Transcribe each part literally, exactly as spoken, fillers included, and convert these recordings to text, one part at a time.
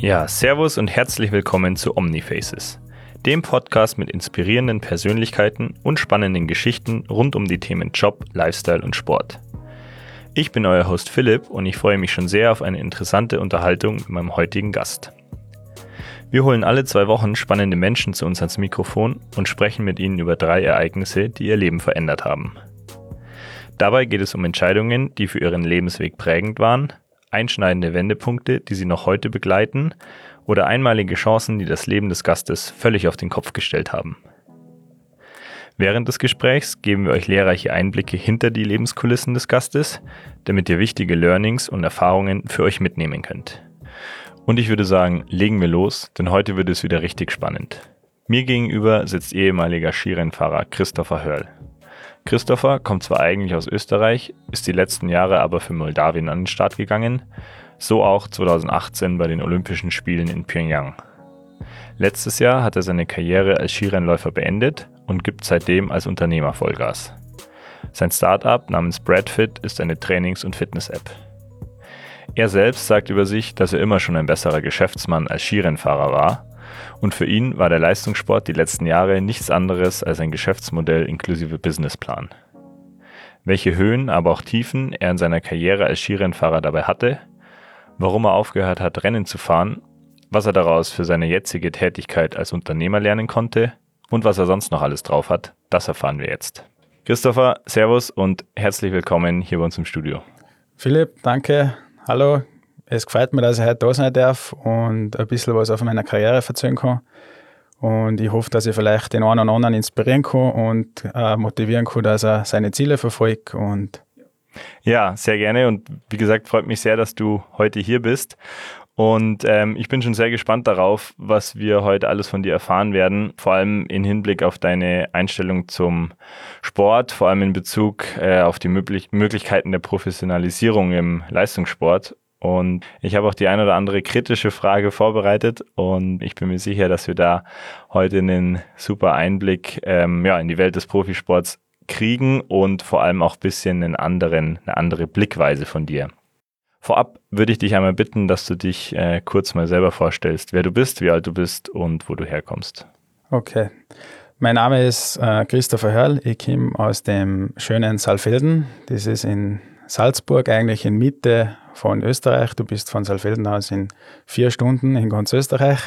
Ja, servus und herzlich willkommen zu OmniFaces, dem Podcast mit inspirierenden Persönlichkeiten und spannenden Geschichten rund um die Themen Job, Lifestyle und Sport. Ich bin euer Host Philipp und ich freue mich schon sehr auf eine interessante Unterhaltung mit meinem heutigen Gast. Wir holen alle zwei Wochen spannende Menschen zu uns ans Mikrofon und sprechen mit ihnen über drei Ereignisse, die ihr Leben verändert haben. Dabei geht es um Entscheidungen, die für ihren Lebensweg prägend waren, einschneidende Wendepunkte, die sie noch heute begleiten, oder einmalige Chancen, die das Leben des Gastes völlig auf den Kopf gestellt haben. Während des Gesprächs geben wir euch lehrreiche Einblicke hinter die Lebenskulissen des Gastes, damit ihr wichtige Learnings und Erfahrungen für euch mitnehmen könnt. Und ich würde sagen, legen wir los, denn heute wird es wieder richtig spannend. Mir gegenüber sitzt ehemaliger Skirennfahrer Christopher Hörl. Christopher kommt zwar eigentlich aus Österreich, ist die letzten Jahre aber für Moldawien an den Start gegangen, so auch zweitausendachtzehn bei den Olympischen Spielen in Pyeongchang. Letztes Jahr hat er seine Karriere als Skirennläufer beendet und gibt seitdem als Unternehmer Vollgas. Sein Startup namens Bradfit ist eine Trainings- und Fitness-App. Er selbst sagt über sich, dass er immer schon ein besserer Geschäftsmann als Skirennfahrer war, und für ihn war der Leistungssport die letzten Jahre nichts anderes als ein Geschäftsmodell inklusive Businessplan. Welche Höhen, aber auch Tiefen er in seiner Karriere als Skirennfahrer dabei hatte, warum er aufgehört hat, Rennen zu fahren, was er daraus für seine jetzige Tätigkeit als Unternehmer lernen konnte und was er sonst noch alles drauf hat, das erfahren wir jetzt. Christopher, servus und herzlich willkommen hier bei uns im Studio. Philipp, danke. Hallo. Es gefällt mir, dass ich heute da sein darf und ein bisschen was auf meiner Karriere erzählen kann. Und ich hoffe, dass ich vielleicht den einen oder anderen inspirieren kann und äh, motivieren kann, dass er seine Ziele verfolgt. Und ja, sehr gerne. Und wie gesagt, freut mich sehr, dass du heute hier bist. Und ähm, ich bin schon sehr gespannt darauf, was wir heute alles von dir erfahren werden. Vor allem im Hinblick auf deine Einstellung zum Sport, vor allem in Bezug äh, auf die möglich- Möglichkeiten der Professionalisierung im Leistungssport. Und ich habe auch die ein oder andere kritische Frage vorbereitet und ich bin mir sicher, dass wir da heute einen super Einblick ähm, ja, in die Welt des Profisports kriegen und vor allem auch ein bisschen einen anderen, eine andere Blickweise von dir. Vorab würde ich dich einmal bitten, dass du dich äh, kurz mal selber vorstellst, wer du bist, wie alt du bist und wo du herkommst. Okay. Mein Name ist äh, Christopher Hörl. Ich komme aus dem schönen Saalfelden. Das ist in Salzburg, eigentlich in Mitte von Österreich. Du bist von Saalfelden aus in vier Stunden in ganz Österreich.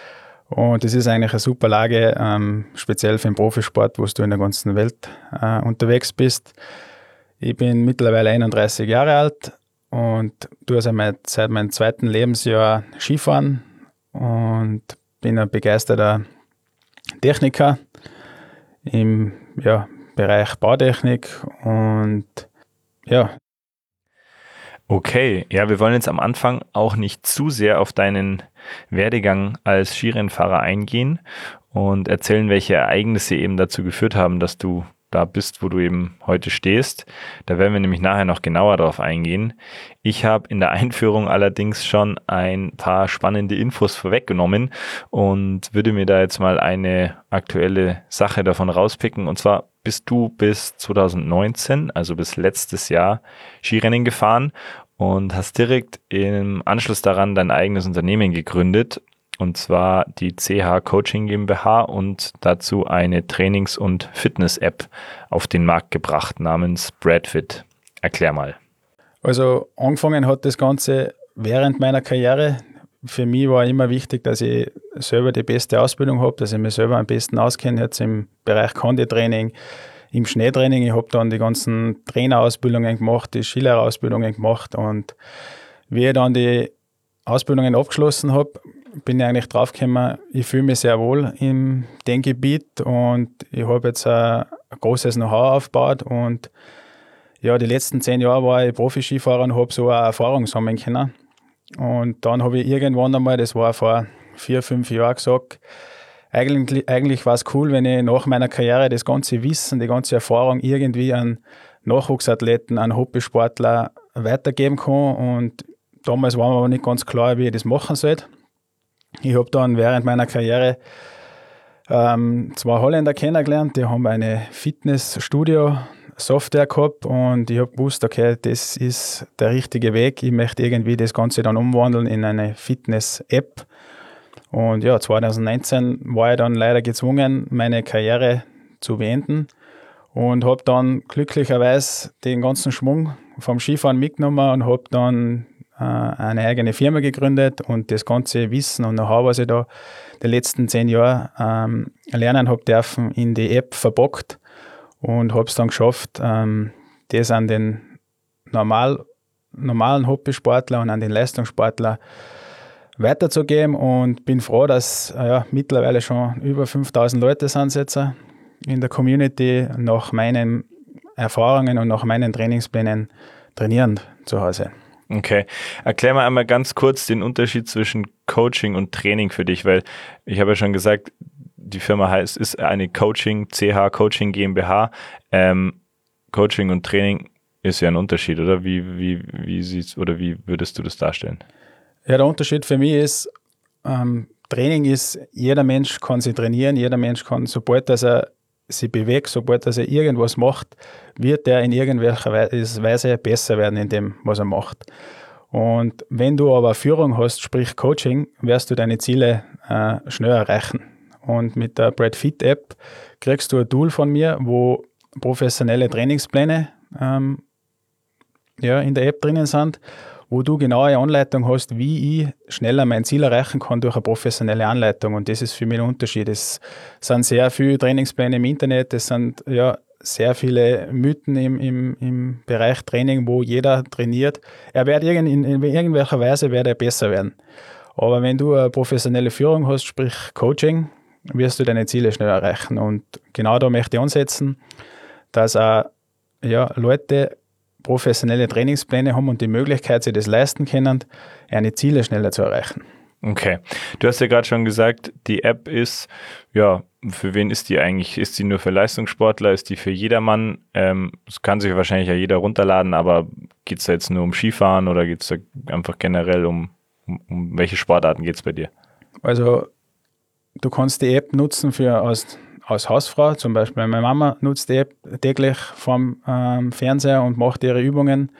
Und das ist eigentlich eine super Lage, ähm, speziell für den Profisport, wo du in der ganzen Welt äh, unterwegs bist. Ich bin mittlerweile einunddreißig Jahre alt und tue seit meinem zweiten Lebensjahr Skifahren und bin ein begeisterter Techniker im ja, Bereich Bautechnik und ja. Okay, ja, wir wollen jetzt am Anfang auch nicht zu sehr auf deinen Werdegang als Skirennfahrer eingehen und erzählen, welche Ereignisse eben dazu geführt haben, dass du da bist, wo du eben heute stehst. Da werden wir nämlich nachher noch genauer drauf eingehen. Ich habe in der Einführung allerdings schon ein paar spannende Infos vorweggenommen und würde mir da jetzt mal eine aktuelle Sache davon rauspicken. Und zwar bist du bis zweitausendneunzehn, also bis letztes Jahr, Skirennen gefahren und hast direkt im Anschluss daran dein eigenes Unternehmen gegründet. Und zwar die C H Coaching GmbH und dazu eine Trainings- und Fitness-App auf den Markt gebracht namens Bradfit. Erklär mal. Also angefangen hat das Ganze während meiner Karriere. Für mich war immer wichtig, dass ich selber die beste Ausbildung habe, dass ich mich selber am besten auskenne, jetzt im Bereich Konditraining, im Schneetraining. Ich habe dann die ganzen Trainerausbildungen gemacht, die Skilehrerausbildungen gemacht und wie ich dann die Ausbildungen abgeschlossen habe, bin ich eigentlich draufgekommen, ich fühle mich sehr wohl in dem Gebiet und ich habe jetzt ein, ein großes Know-how aufgebaut und ja, die letzten zehn Jahre war ich Profi-Skifahrer und habe so eine Erfahrung sammeln können. Und dann habe ich irgendwann einmal, das war vor vier, fünf Jahren, gesagt, eigentlich, eigentlich war es cool, wenn ich nach meiner Karriere das ganze Wissen, die ganze Erfahrung irgendwie an Nachwuchsathleten, an Hobbysportler weitergeben kann. Und damals war mir aber nicht ganz klar, wie ich das machen sollte. Ich habe dann während meiner Karriere ähm, zwei Holländer kennengelernt, die haben eine Fitnessstudio Software gehabt und ich habe gewusst, okay, das ist der richtige Weg. Ich möchte irgendwie das Ganze dann umwandeln in eine Fitness-App. Und ja, zwanzig neunzehn war ich dann leider gezwungen, meine Karriere zu beenden und habe dann glücklicherweise den ganzen Schwung vom Skifahren mitgenommen und habe dann äh, eine eigene Firma gegründet und das ganze Wissen und Know-how, was ich da die letzten zehn Jahre ähm, lernen habe dürfen, in die App verpackt und habe es dann geschafft, ähm, das an den normal, normalen Hobbysportler und an den Leistungssportler weiterzugeben und bin froh, dass äh, ja, mittlerweile schon über fünftausend Leute sind jetzt in der Community nach meinen Erfahrungen und nach meinen Trainingsplänen trainieren zu Hause. Okay, erklär mal einmal ganz kurz den Unterschied zwischen Coaching und Training für dich, weil ich habe ja schon gesagt, die Firma heißt, ist eine Coaching, C H Coaching GmbH. Ähm, Coaching und Training ist ja ein Unterschied, oder? Wie, wie, wie siehst, oder wie würdest du das darstellen? Ja, der Unterschied für mich ist, ähm, Training ist, jeder Mensch kann sich trainieren, jeder Mensch kann, sobald dass er sich bewegt, sobald dass er irgendwas macht, wird er in irgendwelcher Weise besser werden in dem, was er macht. Und wenn du aber Führung hast, sprich Coaching, wirst du deine Ziele äh, schnell erreichen. Und mit der Brad Fit App kriegst du ein Tool von mir, wo professionelle Trainingspläne ähm, ja, in der App drinnen sind, wo du genaue Anleitung hast, wie ich schneller mein Ziel erreichen kann durch eine professionelle Anleitung. Und das ist für mich ein Unterschied. Es sind sehr viele Trainingspläne im Internet, es sind ja sehr viele Mythen im, im, im Bereich Training, wo jeder trainiert. Er wird irgend, in, in irgendwelcher Weise wird er besser werden. Aber wenn du eine professionelle Führung hast, sprich Coaching, wirst du deine Ziele schnell erreichen. Und genau da möchte ich ansetzen, dass auch ja, Leute professionelle Trainingspläne haben und die Möglichkeit, sie das leisten können, ihre Ziele schneller zu erreichen. Okay. Du hast ja gerade schon gesagt, die App ist, ja, für wen ist die eigentlich? Ist die nur für Leistungssportler? Ist die für jedermann? Ähm, das kann sich wahrscheinlich ja jeder runterladen, aber geht es da jetzt nur um Skifahren oder geht es da einfach generell um, um, um welche Sportarten geht es bei dir? Also du kannst die App nutzen für als als Hausfrau, zum Beispiel meine Mama nutzt die App täglich vom ähm, Fernseher und macht ihre Übungen.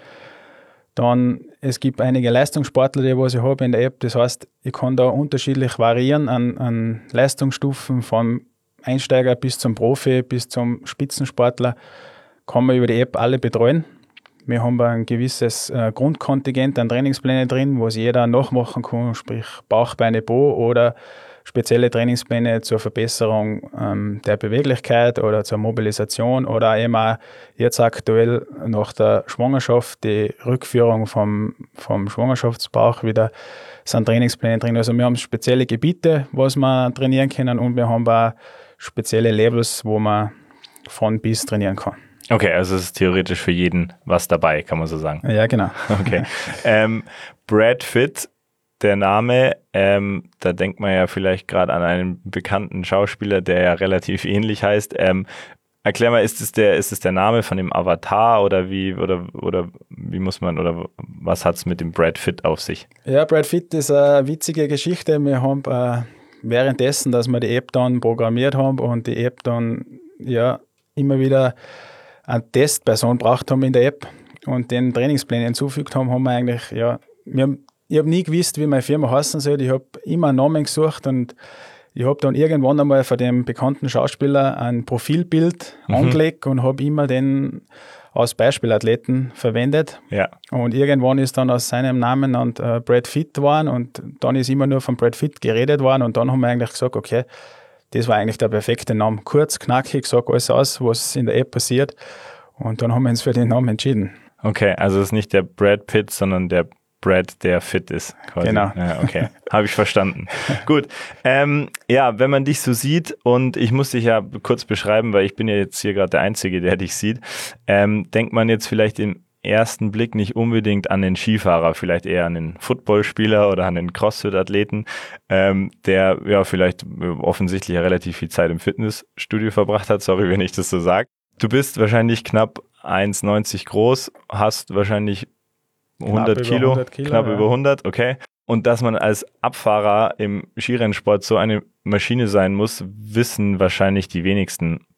Dann, es gibt einige Leistungssportler, die was ich habe in der App. Das heißt, ich kann da unterschiedlich variieren an, an Leistungsstufen, vom Einsteiger bis zum Profi, bis zum Spitzensportler, kann man über die App alle betreuen. Wir haben ein gewisses äh, Grundkontingent an Trainingsplänen drin, was jeder nachmachen kann, sprich Bauch, Beine, Po oder spezielle Trainingspläne zur Verbesserung ähm, der Beweglichkeit oder zur Mobilisation oder eben auch jetzt aktuell nach der Schwangerschaft die Rückführung vom, vom Schwangerschaftsbauch wieder sind Trainingspläne drin. Also wir haben spezielle Gebiete, was wir trainieren können und wir haben auch spezielle Levels, wo man von bis trainieren kann. Okay, also es ist theoretisch für jeden was dabei, kann man so sagen. Ja, genau. Okay. ähm, Brad Fit, der Name, ähm, da denkt man ja vielleicht gerade an einen bekannten Schauspieler, der ja relativ ähnlich heißt. Ähm, erklär mal, ist es der, ist es der Name von dem Avatar oder wie, oder, oder wie muss man, oder was hat es mit dem Brad Fit auf sich? Ja, Brad Fit ist eine witzige Geschichte. Wir haben äh, währenddessen, dass wir die App dann programmiert haben und die App dann ja immer wieder eine Testperson braucht haben in der App und den Trainingsplänen hinzugefügt haben, haben wir eigentlich, ja, wir haben Ich habe nie gewusst, wie meine Firma heißen soll. Ich habe immer einen Namen gesucht und ich habe dann irgendwann einmal von dem bekannten Schauspieler ein Profilbild mhm. angelegt und habe immer den als Beispielathleten verwendet. Ja. Und irgendwann ist dann aus seinem Namen und äh, Brad Fit geworden und dann ist immer nur von Brad Fit geredet worden und dann haben wir eigentlich gesagt, okay, das war eigentlich der perfekte Name. Kurz, knackig, sag alles aus, was in der App passiert und dann haben wir uns für den Namen entschieden. Okay, also es ist nicht der Brad Pitt, sondern der Brad, der fit ist. Quasi. Genau. Ja, okay, habe ich verstanden. Gut, ähm, ja, wenn man dich so sieht und ich muss dich ja kurz beschreiben, weil ich bin ja jetzt hier gerade der Einzige, der dich sieht, ähm, denkt man jetzt vielleicht im ersten Blick nicht unbedingt an den Skifahrer, vielleicht eher an den Footballspieler oder an den Crossfit-Athleten, ähm, der ja vielleicht offensichtlich ja relativ viel Zeit im Fitnessstudio verbracht hat, sorry, wenn ich das so sage. Du bist wahrscheinlich knapp eins neunzig groß, hast wahrscheinlich hundert Kilo, hundert Kilo, knapp ja. über hundert, okay. Und dass man als Abfahrer im Skirennsport so eine Maschine sein muss, wissen wahrscheinlich die wenigsten.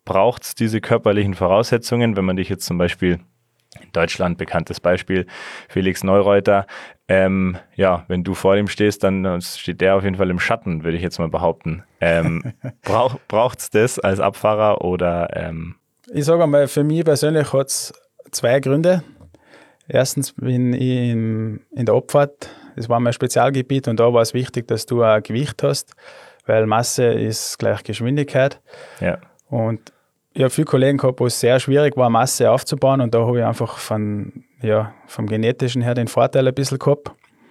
braucht es diese körperlichen Voraussetzungen, wenn man dich jetzt zum Beispiel in Deutschland, bekanntes Beispiel, Felix Neureuter, ähm, ja, wenn du vor ihm stehst, dann steht der auf jeden Fall im Schatten, würde ich jetzt mal behaupten. Ähm, brauch, braucht es das als Abfahrer oder? Ähm Ich sage einmal, für mich persönlich hat es zwei Gründe. Erstens bin ich in, in der Abfahrt, das war mein Spezialgebiet und da war es wichtig, dass du ein Gewicht hast, weil Masse ist gleich Geschwindigkeit. Ja. Und ich habe viele Kollegen gehabt, wo es sehr schwierig war, Masse aufzubauen und da habe ich einfach von, ja, vom Genetischen her den Vorteil ein bisschen gehabt.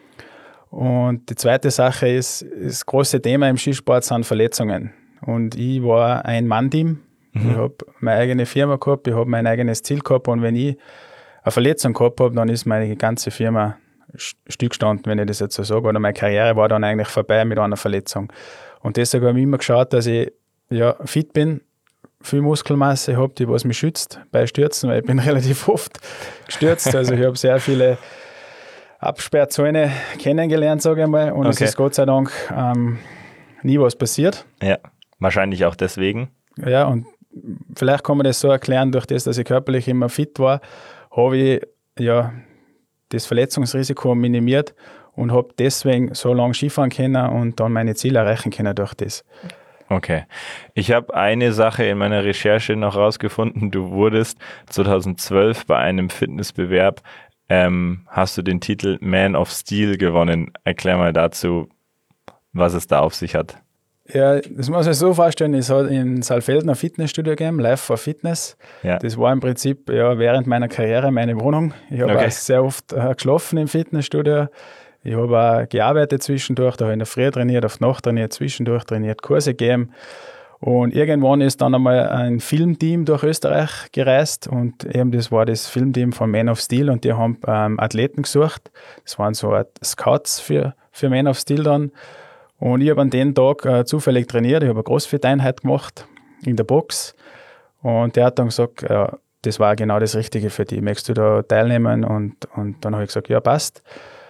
Und die zweite Sache ist, das große Thema im Skisport sind Verletzungen. Und ich war ein Mann-Team. Mhm. Ich habe meine eigene Firma gehabt, ich habe mein eigenes Ziel gehabt und wenn ich eine Verletzung gehabt habe, dann ist meine ganze Firma stillgestanden, wenn ich das jetzt so sage. Oder meine Karriere war dann eigentlich vorbei mit einer Verletzung. Und deshalb habe ich immer geschaut, dass ich ja, fit bin, viel Muskelmasse habe, die was mich schützt bei Stürzen, weil ich bin relativ oft gestürzt. Also ich habe sehr viele Absperrzäune kennengelernt, sage ich mal. Und okay. Es ist Gott sei Dank ähm, nie was passiert. Ja, wahrscheinlich auch deswegen. Ja, und vielleicht kann man das so erklären, durch das, dass ich körperlich immer fit war, habe ich ja das Verletzungsrisiko minimiert und habe deswegen so lange Skifahren können und dann meine Ziele erreichen können durch das. Okay. Ich habe eine Sache in meiner Recherche noch rausgefunden. Du wurdest zweitausendzwölf bei einem Fitnessbewerb, ähm, hast du den Titel Man of Steel gewonnen. Erklär mal dazu, was es da auf sich hat. Ja, das muss man sich so vorstellen, es hat in Saalfelden ein Fitnessstudio gegeben, Life for Fitness. Ja. Das war im Prinzip ja, während meiner Karriere meine Wohnung. Ich habe okay. auch sehr oft äh, geschlafen im Fitnessstudio. Ich habe auch gearbeitet zwischendurch, da habe ich in der Früh trainiert, auf die Nacht trainiert, zwischendurch trainiert, Kurse gegeben. Und irgendwann ist dann einmal ein Filmteam durch Österreich gereist und eben das war das Filmteam von Man of Steel und die haben ähm, Athleten gesucht. Das waren so Scouts für, für Man of Steel dann. Und ich habe an dem Tag äh, zufällig trainiert, ich habe eine Crossfit-Einheit gemacht in der Box und der hat dann gesagt, äh, das war genau das Richtige für dich, möchtest du da teilnehmen? Und, und dann habe ich gesagt, ja passt.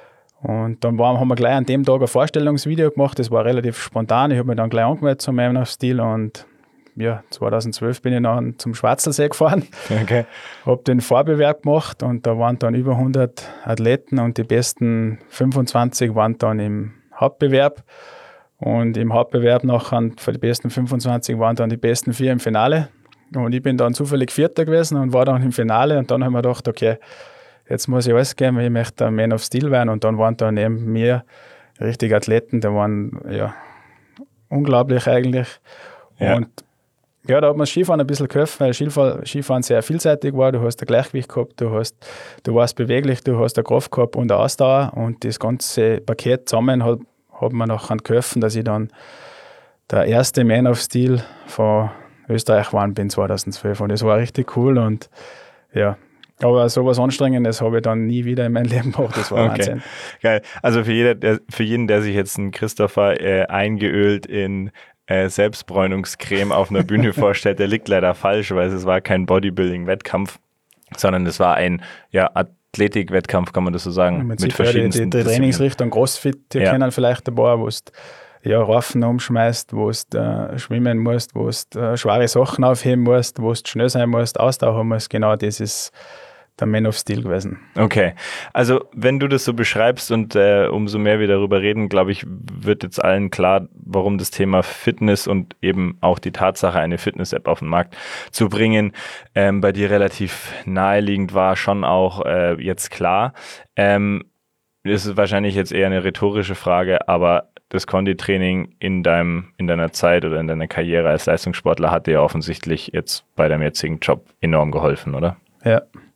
Und dann war, haben wir gleich an dem Tag ein Vorstellungsvideo gemacht, das war relativ spontan, ich habe mich dann gleich angemeldet zum Man of Steel und ja, zweitausendzwölf bin ich dann zum Schwarzelsee gefahren, okay. Habe den Vorbewerb gemacht und da waren dann über hundert Athleten und die besten fünfundzwanzig waren dann im Hauptbewerb. Und im Hauptbewerb nachher für die besten fünfundzwanzig waren dann die besten vier im Finale. Und ich bin dann zufällig Vierter gewesen und war dann im Finale. Und dann haben wir gedacht, okay, jetzt muss ich alles geben, ich möchte ein Man of Steel werden. Und dann waren da neben mir richtige Athleten, die waren ja unglaublich eigentlich. Ja. Und ja, da hat mir das Skifahren ein bisschen geholfen, weil Skifahren, Skifahren sehr vielseitig war. Du hast ein Gleichgewicht gehabt, du, hast, du warst beweglich, du hast eine Kraft gehabt und eine Ausdauer. Und das ganze Paket zusammen hat hat mir nachher geholfen, dass ich dann der erste Man of Steel von Österreich geworden bin zweitausendzwölf und das war richtig cool und ja, aber sowas Anstrengendes habe ich dann nie wieder in meinem Leben gemacht, das war okay. Wahnsinn. Geil, also für, jeder, der, für jeden, der sich jetzt einen Christopher äh, eingeölt in äh, Selbstbräunungscreme auf einer Bühne vorstellt, der liegt leider falsch, weil es war kein Bodybuilding-Wettkampf, sondern es war ein ja, Athletik-Wettkampf, kann man das so sagen. Ja, mit verschiedensten die, die, die Trainingsrichtung Crossfit, die ja. kennen vielleicht ein paar, wo du ja, Raffen umschmeißt, wo du äh, schwimmen musst, wo du äh, schwere Sachen aufheben musst, wo du schnell sein musst, Ausdauer haben musst. Genau das ist der Man of Steel gewesen. Okay, also wenn du das so beschreibst und äh, umso mehr wir darüber reden, glaube ich, wird jetzt allen klar, warum das Thema Fitness und eben auch die Tatsache, eine Fitness-App auf den Markt zu bringen, ähm, bei dir relativ naheliegend war, schon auch äh, jetzt klar. Ähm, das ist wahrscheinlich jetzt eher eine rhetorische Frage, aber das Konditraining in deinem, in deiner Zeit oder in deiner Karriere als Leistungssportler hat dir offensichtlich jetzt bei deinem jetzigen Job enorm geholfen, oder? Ja.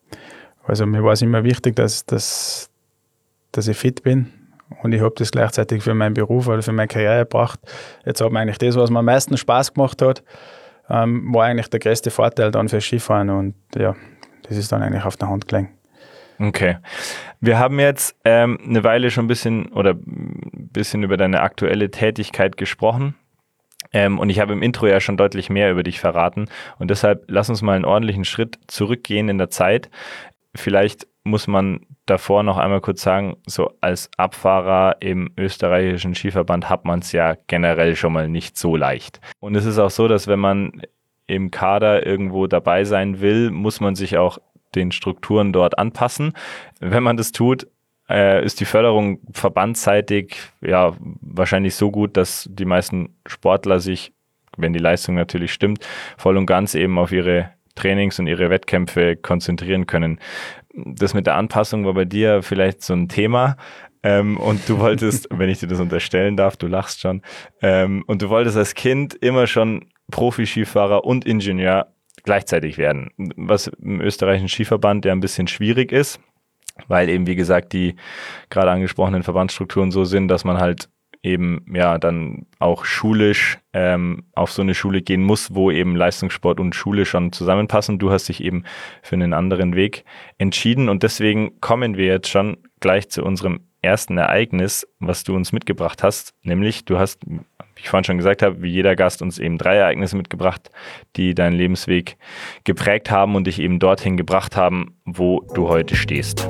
Also mir war es immer wichtig, dass, dass, dass ich fit bin und ich habe das gleichzeitig für meinen Beruf oder für meine Karriere gebracht. Jetzt hat mir eigentlich das, was mir am meisten Spaß gemacht hat, ähm, war eigentlich der größte Vorteil dann für Skifahren und ja, das ist dann eigentlich auf der Hand gelegen. Okay. Wir haben jetzt ähm, eine Weile schon ein bisschen oder ein bisschen über deine aktuelle Tätigkeit gesprochen. Ähm, und ich habe im Intro ja schon deutlich mehr über dich verraten und deshalb lass uns mal einen ordentlichen Schritt zurückgehen in der Zeit. Vielleicht muss man davor noch einmal kurz sagen, so als Abfahrer im österreichischen Skiverband hat man es ja generell schon mal nicht so leicht. Und es ist auch so, dass wenn man im Kader irgendwo dabei sein will, muss man sich auch den Strukturen dort anpassen. Wenn man das tut, äh, ist die Förderung verbandsseitig ja wahrscheinlich so gut, dass die meisten Sportler sich, wenn die Leistung natürlich stimmt, voll und ganz eben auf ihre Trainings und ihre Wettkämpfe konzentrieren können. Das mit der Anpassung war bei dir vielleicht so ein Thema. Ähm, und du wolltest, wenn ich dir das unterstellen darf, du lachst schon, ähm, und du wolltest als Kind immer schon Profi-Skifahrer und Ingenieur gleichzeitig werden, was im österreichischen Skiverband ja ein bisschen schwierig ist, weil eben, wie gesagt, die gerade angesprochenen Verbandsstrukturen so sind, dass man halt eben ja dann auch schulisch ähm, auf so eine Schule gehen muss, wo eben Leistungssport und Schule schon zusammenpassen. Du hast dich eben für einen anderen Weg entschieden und deswegen kommen wir jetzt schon gleich zu unserem ersten Ereignis, was du uns mitgebracht hast, nämlich du hast, wie ich vorhin schon gesagt habe, wie jeder Gast uns eben drei Ereignisse mitgebracht, die deinen Lebensweg geprägt haben und dich eben dorthin gebracht haben, wo du heute stehst.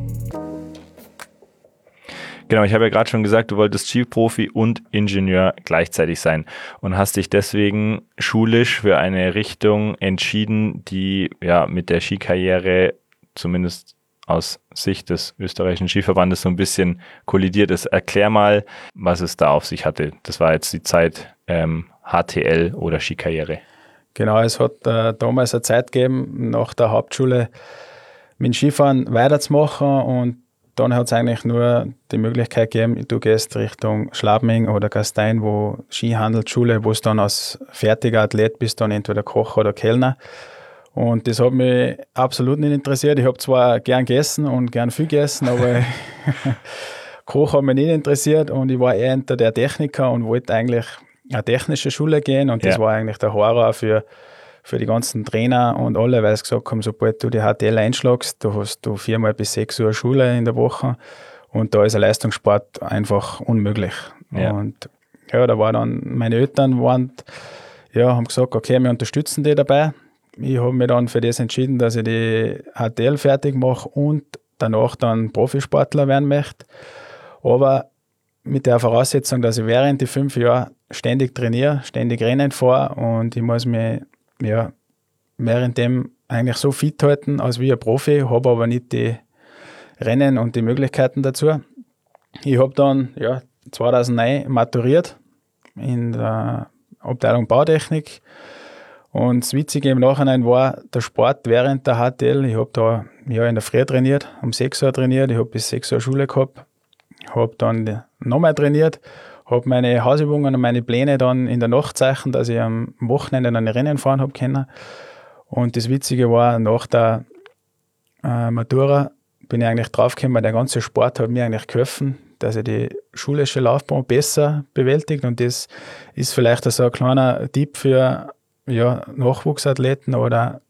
Genau, ich habe ja gerade schon gesagt, du wolltest Skiprofi und Ingenieur gleichzeitig sein und hast dich deswegen schulisch für eine Richtung entschieden, die ja mit der Skikarriere zumindest aus Sicht des österreichischen Skiverbandes so ein bisschen kollidiert ist. Erklär mal, was es da auf sich hatte. Das war jetzt die Zeit ähm, H T L oder Skikarriere. Genau, es hat äh, damals eine Zeit gegeben, nach der Hauptschule mit dem Skifahren weiterzumachen und dann hat es eigentlich nur die Möglichkeit gegeben, du gehst Richtung Schladming oder Gastein, wo Skihandelsschule, wo es dann als fertiger Athlet bist, dann entweder Koch oder Kellner. Und das hat mich absolut nicht interessiert. Ich habe zwar gern gegessen und gern viel gegessen, aber Koch hat mich nicht interessiert und ich war eher hinter der Techniker und wollte eigentlich eine technische Schule gehen und das ja. war eigentlich der Horror für, für die ganzen Trainer und alle, weil sie gesagt haben, sobald du die H T L einschlagst, du hast du viermal bis sechs Uhr Schule in der Woche und da ist ein Leistungssport einfach unmöglich. Ja. Und ja, da war dann, meine Eltern waren, ja, haben gesagt, okay, wir unterstützen die dabei. Ich habe mich dann für das entschieden, dass ich die H T L fertig mache und danach dann Profisportler werden möchte. Aber mit der Voraussetzung, dass ich während die fünf Jahre ständig trainiere, ständig Rennen fahre und ich muss mich ja, währenddem eigentlich so fit halten als wie ein Profi, habe aber nicht die Rennen und die Möglichkeiten dazu. Ich habe dann ja, zweitausendneun maturiert in der Abteilung Bautechnik. Und das Witzige im Nachhinein war der Sport während der H T L. Ich habe da ja, in der Früh trainiert, um sechs Uhr trainiert, ich habe bis sechs Uhr Schule gehabt, habe dann nochmal trainiert, habe meine Hausübungen und meine Pläne dann in der Nacht zeichnet, dass ich am Wochenende dann Rennen fahren habe können. Und das Witzige war, nach der äh, Matura bin ich eigentlich draufgekommen, der ganze Sport hat mir eigentlich geholfen, dass ich die schulische Laufbahn besser bewältigt. Und das ist vielleicht so ein kleiner Tipp für ja, Nachwuchsathleten oder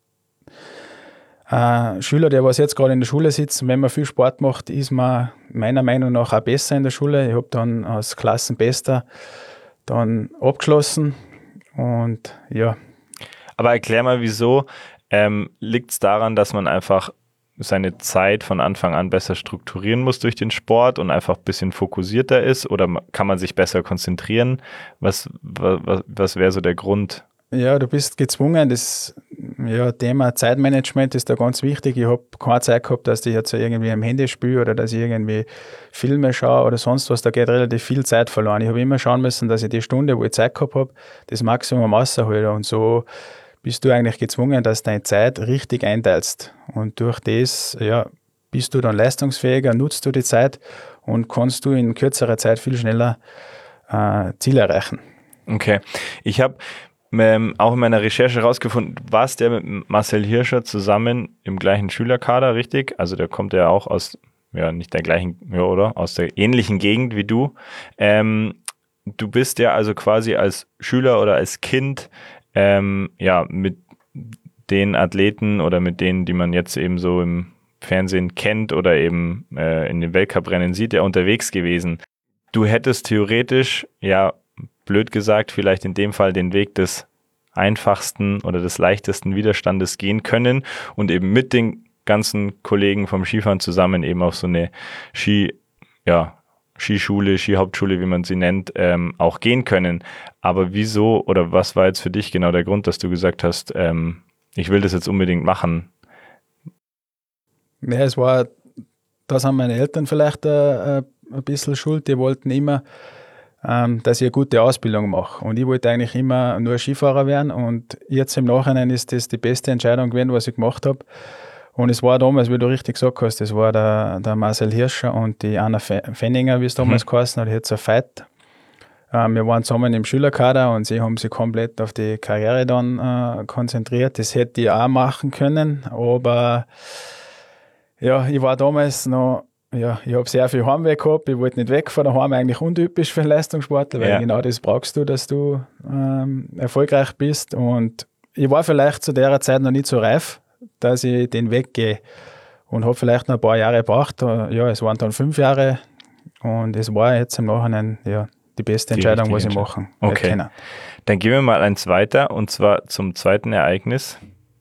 äh, Schüler, der was jetzt gerade in der Schule sitzt. Wenn man viel Sport macht, ist man meiner Meinung nach auch besser in der Schule. Ich habe dann als Klassenbester dann abgeschlossen und ja. Aber erklär mal, wieso ähm, liegt es daran, dass man einfach seine Zeit von Anfang an besser strukturieren muss durch den Sport und einfach ein bisschen fokussierter ist, oder kann man sich besser konzentrieren? Was, was, was wäre so der Grund? Ja, du bist gezwungen, das ja, Thema Zeitmanagement ist da ganz wichtig. Ich habe keine Zeit gehabt, dass ich jetzt irgendwie am Handy spiele oder dass ich irgendwie Filme schaue oder sonst was. Da geht relativ viel Zeit verloren. Ich habe immer schauen müssen, dass ich die Stunde, wo ich Zeit gehabt habe, das Maximum raushalte. Und so bist du eigentlich gezwungen, dass du deine Zeit richtig einteilst. Und durch das ja, bist du dann leistungsfähiger, nutzt du die Zeit und kannst du in kürzerer Zeit viel schneller äh, Ziele erreichen. Okay, ich habe Ähm, auch in meiner Recherche herausgefunden, du warst ja mit Marcel Hirscher zusammen im gleichen Schülerkader, richtig? Also der kommt ja auch aus, ja nicht der gleichen, ja oder? Aus der ähnlichen Gegend wie du. Ähm, du bist ja also quasi als Schüler oder als Kind ähm, ja mit den Athleten oder mit denen, die man jetzt eben so im Fernsehen kennt oder eben äh, in den Weltcuprennen sieht, ja unterwegs gewesen. Du hättest theoretisch, ja blöd gesagt, vielleicht in dem Fall den Weg des einfachsten oder des leichtesten Widerstandes gehen können und eben mit den ganzen Kollegen vom Skifahren zusammen eben auf so eine Ski, ja, Skischule, Skihauptschule, wie man sie nennt, ähm, auch gehen können. Aber wieso oder was war jetzt für dich genau der Grund, dass du gesagt hast, ähm, ich will das jetzt unbedingt machen? Ja, es war, da sind meine Eltern vielleicht äh, ein bisschen schuld. Die wollten immer, ähm, dass ich eine gute Ausbildung mache. Und ich wollte eigentlich immer nur Skifahrer werden. Und jetzt im Nachhinein ist das die beste Entscheidung gewesen, was ich gemacht habe. Und es war damals, wie du richtig gesagt hast, das war der, der Marcel Hirscher und die Anna Fenninger, wie es damals mhm. geheißen hat, die hat so ein Fight. Ähm, wir waren zusammen im Schülerkader und sie haben sich komplett auf die Karriere dann äh, konzentriert. Das hätte ich auch machen können, aber ja, ich war damals noch, ja, ich habe sehr viel Heimweh gehabt, ich wollte nicht weg von daheim, eigentlich untypisch für einen Leistungssportler, weil ja. genau das brauchst du, dass du ähm, erfolgreich bist. Und ich war vielleicht zu der Zeit noch nicht so reif, dass ich den Weg gehe und habe vielleicht noch ein paar Jahre gebraucht. Ja, es waren dann fünf Jahre und es war jetzt im Nachhinein ja, die beste die Entscheidung, was ich machen Okay, kann. Dann gehen wir mal eins weiter und zwar zum zweiten Ereignis.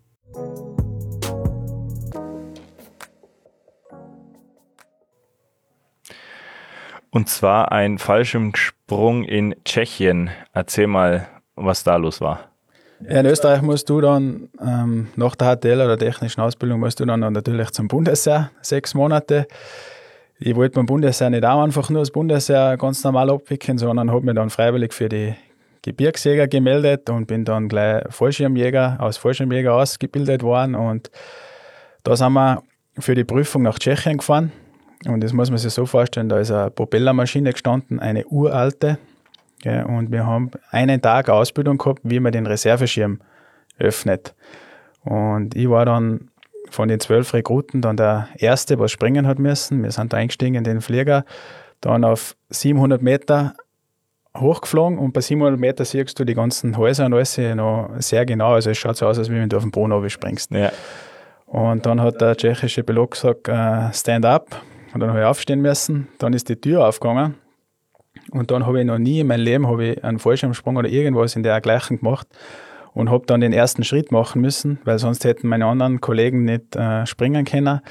Und zwar ein Fallschirmsprung in Tschechien. Erzähl mal, was da los war. Ja, in Österreich musst du dann ähm, nach der H T L oder der technischen Ausbildung musst du dann natürlich zum Bundesheer, sechs Monate. Ich wollte beim Bundesheer nicht auch einfach nur das Bundesheer ganz normal abwickeln, sondern habe mich dann freiwillig für die Gebirgsjäger gemeldet und bin dann gleich Fallschirmjäger, aus Fallschirmjäger ausgebildet worden. Und da sind wir für die Prüfung nach Tschechien gefahren. Und das muss man sich so vorstellen, da ist eine Propellermaschine gestanden, eine uralte. Ja, und wir haben einen Tag Ausbildung gehabt, wie man den Reserveschirm öffnet. Und ich war dann von den zwölf Rekruten dann der Erste, was springen hat müssen. Wir sind da eingestiegen in den Flieger, dann auf siebenhundert Meter hochgeflogen und bei siebenhundert Meter siehst du die ganzen Häuser und alles noch sehr genau. Also es schaut so aus, als wenn du auf den Boden runterspringst. Ja. Und dann hat der tschechische Pilot gesagt, uh, stand up. Und dann habe ich aufstehen müssen. Dann ist die Tür aufgegangen. Und dann habe ich noch nie in meinem Leben habe ich einen Fallschirmsprung oder irgendwas in der gleichen gemacht und habe dann den ersten Schritt machen müssen, weil sonst hätten meine anderen Kollegen nicht äh, springen können.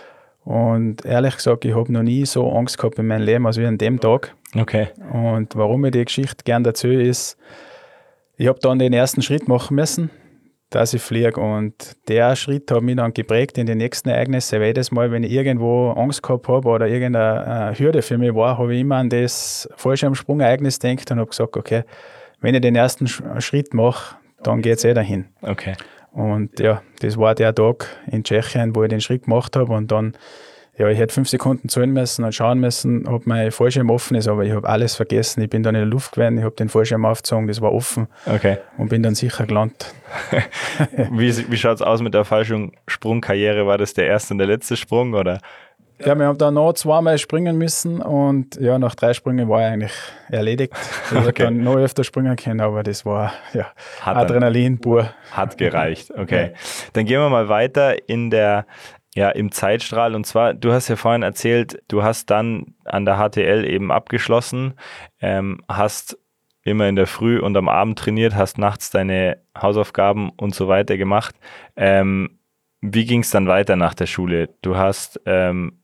Und ehrlich gesagt, ich habe noch nie so Angst gehabt in meinem Leben, als wie an dem Tag. Okay. Und warum ich die Geschichte gern dazu ist, ich habe dann den ersten Schritt machen müssen, dass ich fliege. Und der Schritt hat mich dann geprägt in die nächsten Ereignisse. Weil jedes Mal, wenn ich irgendwo Angst gehabt habe oder irgendeine Hürde für mich war, habe ich immer an das Fallschirmsprung-Ereignis gedacht und habe gesagt, okay, wenn ich den ersten Schritt mache, dann geht es eh dahin. Okay. Und ja, das war der Tag in Tschechien, wo ich den Schritt gemacht habe und dann, ja, ich hätte fünf Sekunden zählen müssen und schauen müssen, ob mein Fallschirm offen ist, aber ich habe alles vergessen. Ich bin dann in der Luft gewesen, ich habe den Fallschirm aufgezogen, das war offen. Okay. Und bin dann sicher gelandet. wie wie schaut es aus mit der Fallschirmsprungkarriere? War das der erste und der letzte Sprung, oder? Ja, wir haben dann noch zweimal springen müssen und ja, nach drei Sprüngen war ich eigentlich erledigt. Ich okay. hätte dann noch öfter springen können, aber das war ja hat Adrenalin pur. Hat gereicht, okay. Ja. Dann gehen wir mal weiter in der Ja, im Zeitstrahl. Und zwar, du hast ja vorhin erzählt, du hast dann an der H T L eben abgeschlossen, ähm, hast immer in der Früh und am Abend trainiert, hast nachts deine Hausaufgaben und so weiter gemacht. Ähm, wie ging es dann weiter nach der Schule? Du hast ähm,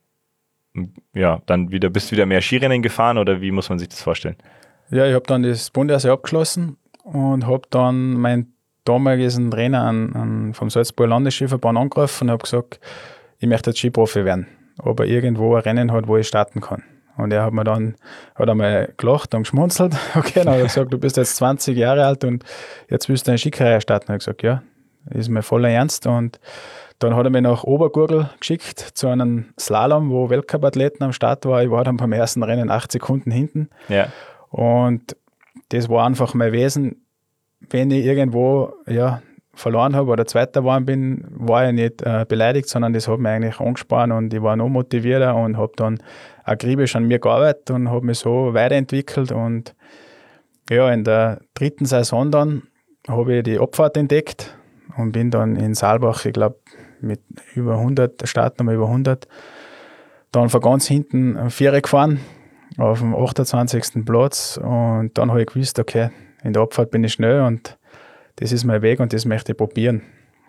ja dann wieder bist wieder mehr Skirennen gefahren oder wie muss man sich das vorstellen? Ja, ich habe dann das Bundesheer abgeschlossen und habe dann meinen damaligen Trainer an, an, vom Salzburger Landesskiverband angerufen und habe gesagt, ich möchte jetzt Skiprofi werden, ob er irgendwo ein Rennen hat, wo ich starten kann. Und er hat mir dann hat einmal gelacht und geschmunzelt. Okay, dann hat er gesagt, du bist jetzt zwanzig Jahre alt und jetzt willst du eine Skikarriere starten. Und ich gesagt, ja, ist mir voller Ernst. Und dann hat er mich nach Obergurgl geschickt zu einem Slalom, wo Weltcup-Athleten am Start war. Ich war dann beim ersten Rennen acht Sekunden hinten. Ja. Und das war einfach mein Wesen. Wenn ich irgendwo ja, verloren habe oder Zweiter geworden bin, war ich nicht äh, beleidigt, sondern das hat mich eigentlich angespannt und ich war noch motivierter und habe dann akribisch an mir gearbeitet und habe mich so weiterentwickelt. Und ja, in der dritten Saison dann habe ich die Abfahrt entdeckt und bin dann in Saalbach, ich glaube, mit über hundert, der Startnummer über hundert, dann von ganz hinten Vierer gefahren auf dem achtundzwanzigsten Platz und dann habe ich gewusst, okay, in der Abfahrt bin ich schnell und das ist mein Weg und das möchte ich probieren.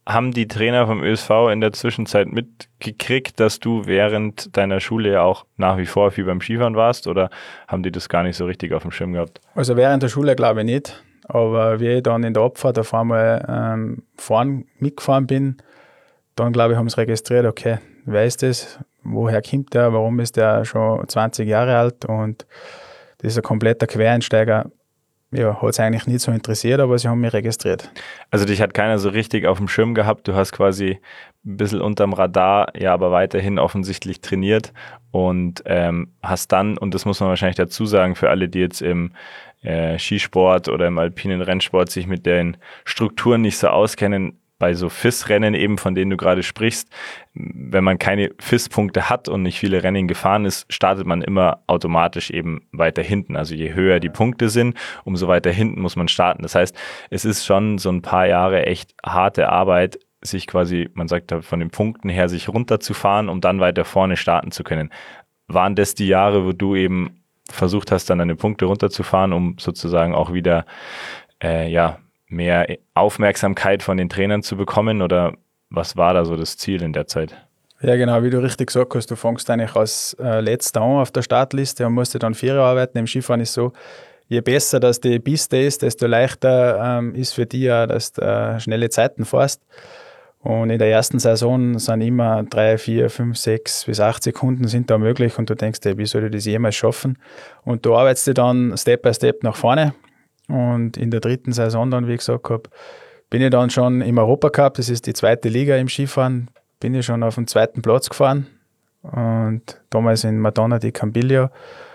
haben die Trainer vom Ö S V in der Zwischenzeit mitgekriegt, dass du während deiner Schule ja auch nach wie vor viel beim Skifahren warst, oder haben die das gar nicht so richtig auf dem Schirm gehabt? Also während der Schule glaube ich nicht, aber wie ich dann in der Abfahrt auf einmal ähm, fahren, mitgefahren bin, dann glaube ich, haben sie registriert, okay, wer ist das, woher kommt der, warum ist der schon zwanzig Jahre alt und das ist ein kompletter Quereinsteiger. Ja, hat es eigentlich nicht so interessiert, aber sie haben mich registriert. Also dich hat keiner so richtig auf dem Schirm gehabt, du hast quasi ein bisschen unterm Radar, ja, aber weiterhin offensichtlich trainiert und ähm, hast dann, und das muss man wahrscheinlich dazu sagen, für alle, die jetzt im äh, Skisport oder im alpinen Rennsport sich mit den Strukturen nicht so auskennen, bei so F I S-Rennen eben, von denen du gerade sprichst, wenn man keine F I S-Punkte hat und nicht viele Rennen gefahren ist, startet man immer automatisch eben weiter hinten. Also je höher die Punkte sind, umso weiter hinten muss man starten. Das heißt, es ist schon so ein paar Jahre echt harte Arbeit, sich quasi, man sagt da von den Punkten her, sich runterzufahren, um dann weiter vorne starten zu können. Waren das die Jahre, wo du eben versucht hast, dann deine Punkte runterzufahren, um sozusagen auch wieder, äh, ja, mehr Aufmerksamkeit von den Trainern zu bekommen, oder was war da so das Ziel in der Zeit? Ja genau, wie du richtig gesagt hast, du fängst eigentlich als äh, letzter an auf der Startliste und musst dann Vierer arbeiten. Im Skifahren ist so, je besser dass die Piste ist, desto leichter ähm, ist für dich auch, dass du äh, schnelle Zeiten fährst. Und in der ersten Saison sind immer drei, vier, fünf, sechs bis acht Sekunden sind da möglich und du denkst dir, wie soll ich das jemals schaffen? Und du arbeitest dich dann Step by Step nach vorne. Und in der dritten Saison dann, wie ich gesagt habe, bin ich dann schon im Europacup, das ist die zweite Liga im Skifahren, bin ich schon auf den zweiten Platz gefahren und damals in Madonna di Campiglio.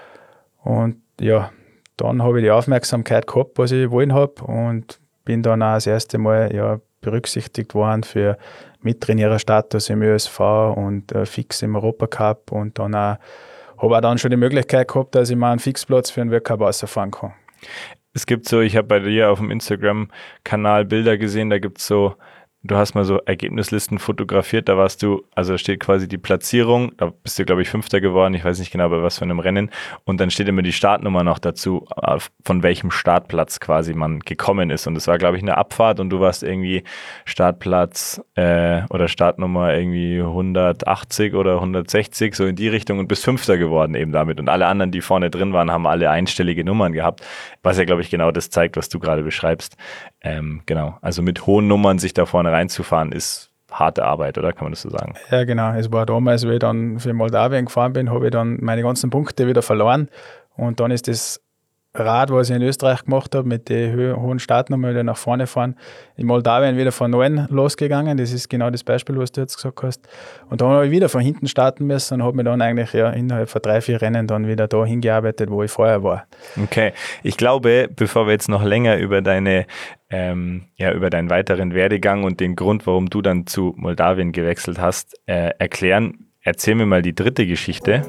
Und ja, dann habe ich die Aufmerksamkeit gehabt, was ich wollen habe, und bin dann auch das erste Mal ja, berücksichtigt worden für Mittrainiererstatus im Ö S V und äh, fix im Europacup, und dann auch, habe auch dann schon die Möglichkeit gehabt, dass ich mal einen Fixplatz für einen Weltcup rausfahren kann. Es gibt so, ich habe bei dir auf dem Instagram-Kanal Bilder gesehen, da gibt es so, du hast mal so Ergebnislisten fotografiert, da warst du, also da steht quasi die Platzierung, da bist du, glaube ich, Fünfter geworden, ich weiß nicht genau, bei was für einem Rennen, und dann steht immer die Startnummer noch dazu, von welchem Startplatz quasi man gekommen ist, und das war, glaube ich, eine Abfahrt, und du warst irgendwie Startplatz äh, oder Startnummer irgendwie hundertachtzig oder hundertsechzig, so in die Richtung, und bist Fünfter geworden eben damit, und alle anderen, die vorne drin waren, haben alle einstellige Nummern gehabt, was ja, glaube ich, genau das zeigt, was du gerade beschreibst. Ähm, genau, also mit hohen Nummern sich da vorne reinzufahren, ist harte Arbeit, oder? Kann man das so sagen? Ja, genau. Es war damals, wie ich dann für Moldawien gefahren bin, habe ich dann meine ganzen Punkte wieder verloren, und dann ist das Rad, was ich in Österreich gemacht habe, mit den ho- hohen Startnummern wieder nach vorne fahren, in Moldawien wieder von neun losgegangen. Das ist genau das Beispiel, was du jetzt gesagt hast. Und dann habe ich wieder von hinten starten müssen und habe mich dann eigentlich ja innerhalb von drei, vier Rennen dann wieder da hingearbeitet, wo ich vorher war. Okay, ich glaube, bevor wir jetzt noch länger über deine ähm, ja, über deinen weiteren Werdegang und den Grund, warum du dann zu Moldawien gewechselt hast, äh, erklären, erzähl mir mal die dritte Geschichte.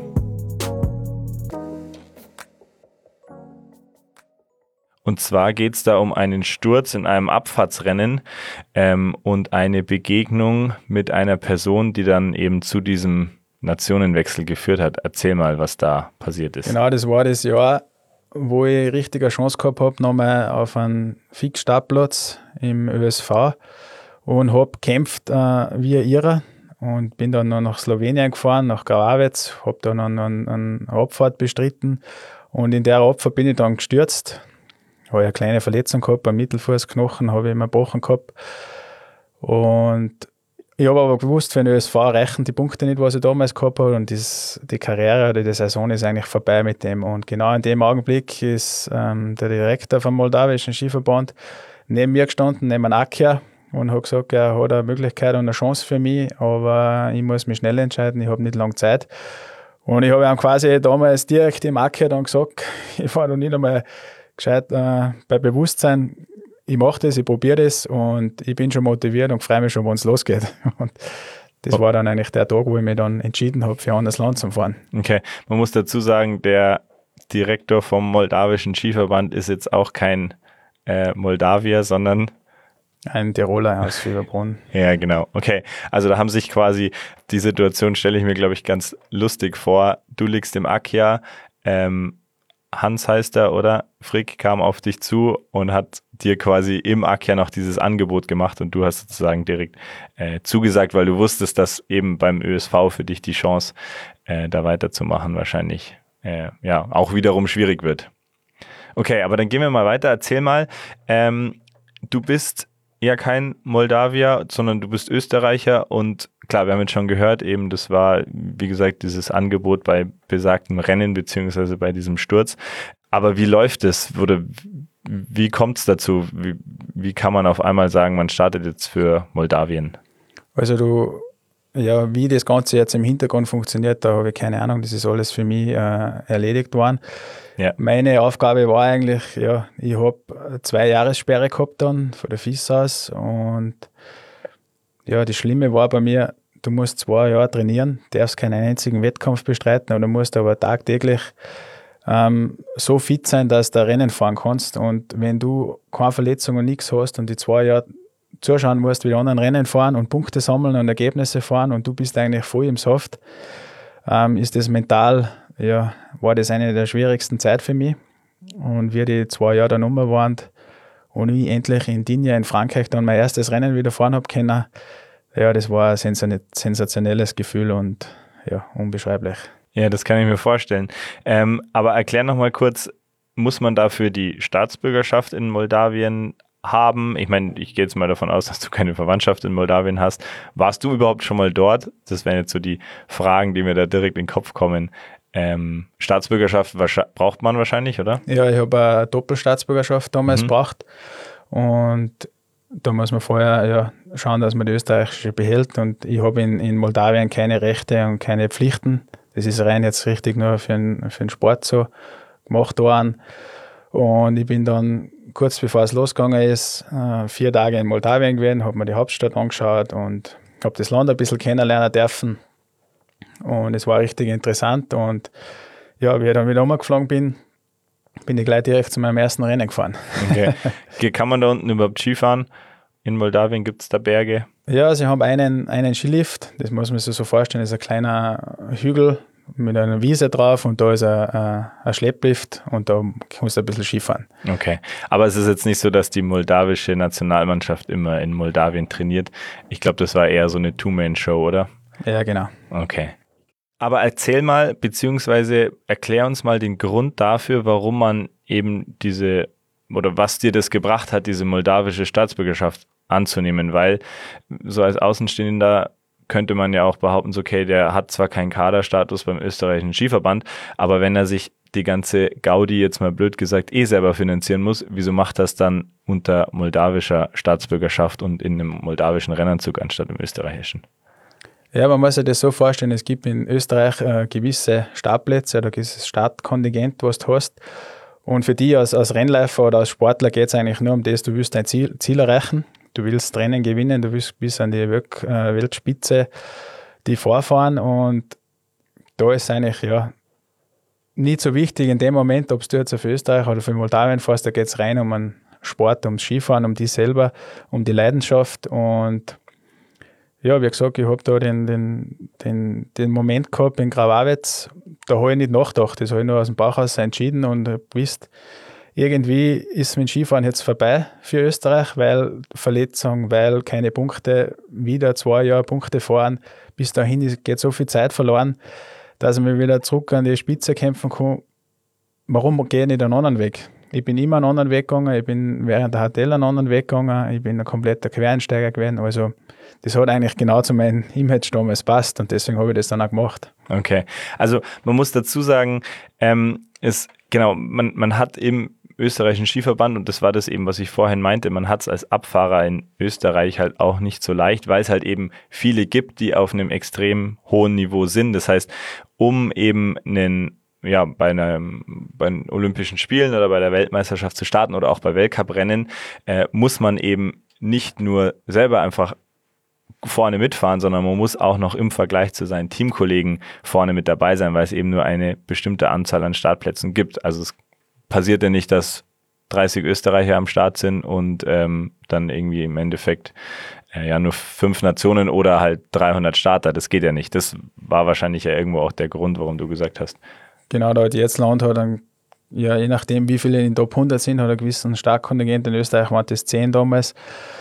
Und zwar geht es da um einen Sturz in einem Abfahrtsrennen ähm, und eine Begegnung mit einer Person, die dann eben zu diesem Nationenwechsel geführt hat. Erzähl mal, was da passiert ist. Genau, das war das Jahr, wo ich richtig eine Chance gehabt habe, nochmal auf einen Fixstartplatz im Ö S V, und habe gekämpft äh, wie ein Irrer und bin dann noch nach Slowenien gefahren, nach Gravec, habe dann eine, eine Abfahrt bestritten, und in der Abfahrt bin ich dann gestürzt. Habe eine kleine Verletzung gehabt, am Mittelfußknochen habe ich immer gebrochen gehabt. Und ich habe aber gewusst, für den Ö S V reichen die Punkte nicht, was ich damals gehabt habe. Und das, die Karriere oder die Saison ist eigentlich vorbei mit dem. Und genau in dem Augenblick ist ähm, der Direktor vom moldawischen Skiverband neben mir gestanden, neben einem Akia, und hat gesagt, er hat eine Möglichkeit und eine Chance für mich, aber ich muss mich schnell entscheiden, ich habe nicht lange Zeit. Und ich habe ihm quasi damals direkt im Akia dann gesagt, ich war noch nicht einmal gescheit äh, bei Bewusstsein, ich mache das, ich probiere das, und ich bin schon motiviert und freue mich schon, wenn es losgeht. Und das war dann eigentlich der Tag, wo ich mich dann entschieden habe, für ein anderes Land zu fahren. Okay, man muss dazu sagen, der Direktor vom moldawischen Skiverband ist jetzt auch kein äh, Moldawier, sondern ein Tiroler aus Fieberbrunn. Ja, genau. Okay, also da haben sich quasi, die Situation stelle ich mir, glaube ich, ganz lustig vor. Du liegst im Akia, ähm, Hans heißt er, oder? Frick kam auf dich zu und hat dir quasi im A K ja noch dieses Angebot gemacht und du hast sozusagen direkt äh, zugesagt, weil du wusstest, dass eben beim Ö S V für dich die Chance, äh, da weiterzumachen, wahrscheinlich äh, ja auch wiederum schwierig wird. Okay, aber dann gehen wir mal weiter. Erzähl mal, ähm, du bist ja kein Moldawier, sondern du bist Österreicher und klar, wir haben jetzt schon gehört, eben das war, wie gesagt, dieses Angebot bei besagtem Rennen beziehungsweise bei diesem Sturz. Aber wie läuft es? Oder wie kommt es dazu? Wie, wie kann man auf einmal sagen, man startet jetzt für Moldawien? Also du, ja, wie das Ganze jetzt im Hintergrund funktioniert, da habe ich keine Ahnung, das ist alles für mich äh, erledigt worden. Ja. Meine Aufgabe war eigentlich, ja, ich habe zwei Jahressperre gehabt dann von der F I S aus und ja, das Schlimme war bei mir, du musst zwei Jahre trainieren, darfst keinen einzigen Wettkampf bestreiten und du musst aber tagtäglich ähm, so fit sein, dass du Rennen fahren kannst und wenn du keine Verletzung und nichts hast und die zwei Jahre zuschauen musst, wie die anderen Rennen fahren und Punkte sammeln und Ergebnisse fahren und du bist eigentlich voll im Saft, ähm, ist das mental, ja, war das eine der schwierigsten Zeit für mich. Und wie die zwei Jahre dann rum waren und ich endlich in Digne in Frankreich dann mein erstes Rennen wieder fahren habe können, ja, das war ein sensationelles Gefühl und ja, unbeschreiblich. Ja, das kann ich mir vorstellen. Ähm, aber erklär nochmal kurz, muss man dafür die Staatsbürgerschaft in Moldawien haben? Ich meine, ich gehe jetzt mal davon aus, dass du keine Verwandtschaft in Moldawien hast. Warst du überhaupt schon mal dort? Das wären jetzt so die Fragen, die mir da direkt in den Kopf kommen. Ähm, Staatsbürgerschaft braucht man wahrscheinlich, oder? Ja, ich habe eine Doppelstaatsbürgerschaft damals mhm. gebraucht und da muss man vorher ja schauen, dass man die österreichische behält und ich habe in, in Moldawien keine Rechte und keine Pflichten. Das ist rein jetzt richtig nur für den, für den Sport so gemacht worden und ich bin dann kurz bevor es losgegangen ist, vier Tage in Moldawien gewesen, habe mir die Hauptstadt angeschaut und habe das Land ein bisschen kennenlernen dürfen. Und es war richtig interessant. Und ja, wie ich dann wieder umgeflogen bin, bin ich gleich direkt zu meinem ersten Rennen gefahren. Okay. Kann man da unten überhaupt Skifahren? In Moldawien gibt es da Berge? Ja, sie haben einen, einen Skilift, das muss man sich so vorstellen, das ist ein kleiner Hügel mit einer Wiese drauf und da ist ein, ein Schlepplift und da kannst du ein bisschen Skifahren. Okay, aber es ist jetzt nicht so, dass die moldawische Nationalmannschaft immer in Moldawien trainiert. Ich glaube, das war eher so eine Two-Man-Show, oder? Ja, genau. Okay. Aber erzähl mal, beziehungsweise erklär uns mal den Grund dafür, warum man eben diese, oder was dir das gebracht hat, diese moldawische Staatsbürgerschaft anzunehmen, weil so als Außenstehender könnte man ja auch behaupten, so, okay, der hat zwar keinen Kaderstatus beim österreichischen Skiverband, aber wenn er sich die ganze Gaudi, jetzt mal blöd gesagt, eh selber finanzieren muss, wieso macht das dann unter moldawischer Staatsbürgerschaft und in einem moldawischen Rennanzug anstatt im österreichischen? Ja, man muss sich das so vorstellen, es gibt in Österreich äh, gewisse Startplätze oder gewisses Startkontingent, was du hast. Und für die als, als Rennläufer oder als Sportler geht es eigentlich nur um das, du willst dein Ziel, Ziel erreichen, du willst Rennen gewinnen, du willst bis an die Welt, äh, Weltspitze die vorfahren und da ist eigentlich ja nicht so wichtig in dem Moment, ob du jetzt für Österreich oder für Moldawien fährst, da geht es rein um einen Sport, ums Skifahren, um dich selber, um die Leidenschaft und ja, wie gesagt, ich habe da den, den, den, den Moment gehabt in Grawawetz, da habe ich nicht nachgedacht, das habe ich nur aus dem Bauch raus entschieden und habe gewusst, irgendwie ist mit Skifahren jetzt vorbei für Österreich, weil Verletzung, weil keine Punkte, wieder zwei Jahre Punkte fahren, bis dahin geht so viel Zeit verloren, dass ich mich wieder zurück an die Spitze kämpfen kann. Warum gehe ich nicht einen anderen Weg? Ich bin immer einen anderen Weg gegangen, ich bin während der H T L einen anderen Weg gegangen, ich bin ein kompletter Quereinsteiger gewesen, also das hat eigentlich genau zu meinem Image damals passt und deswegen habe ich das dann auch gemacht. Okay, also man muss dazu sagen, ähm, ist, genau, man, man hat im österreichischen Skiverband, und das war das eben, was ich vorhin meinte, man hat es als Abfahrer in Österreich halt auch nicht so leicht, weil es halt eben viele gibt, die auf einem extrem hohen Niveau sind. Das heißt, um eben einen ja, bei, einem, bei den Olympischen Spielen oder bei der Weltmeisterschaft zu starten oder auch bei Weltcuprennen, äh, muss man eben nicht nur selber einfach vorne mitfahren, sondern man muss auch noch im Vergleich zu seinen Teamkollegen vorne mit dabei sein, weil es eben nur eine bestimmte Anzahl an Startplätzen gibt. Also es passiert ja nicht, dass dreißig Österreicher am Start sind und ähm, dann irgendwie im Endeffekt äh, ja nur fünf Nationen oder halt dreihundert Starter. Das geht ja nicht. Das war wahrscheinlich ja irgendwo auch der Grund, warum du gesagt hast. Genau, da jetzt Land hat einen ja, je nachdem, wie viele in den Top hundert sind, hat ein gewissen Startkontingent. In Österreich waren das zehn damals.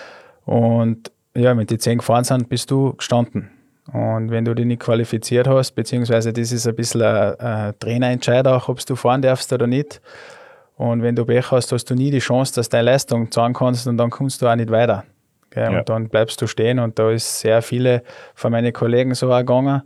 Und ja, wenn die zehn gefahren sind, bist du gestanden. Und wenn du dich nicht qualifiziert hast, beziehungsweise das ist ein bisschen ein, ein Trainerentscheid auch, ob du fahren darfst oder nicht. Und wenn du Pech hast, hast du nie die Chance, dass du deine Leistung zeigen kannst und dann kommst du auch nicht weiter. Okay? Ja. Und dann bleibst du stehen und da ist sehr viele von meinen Kollegen so auch gegangen.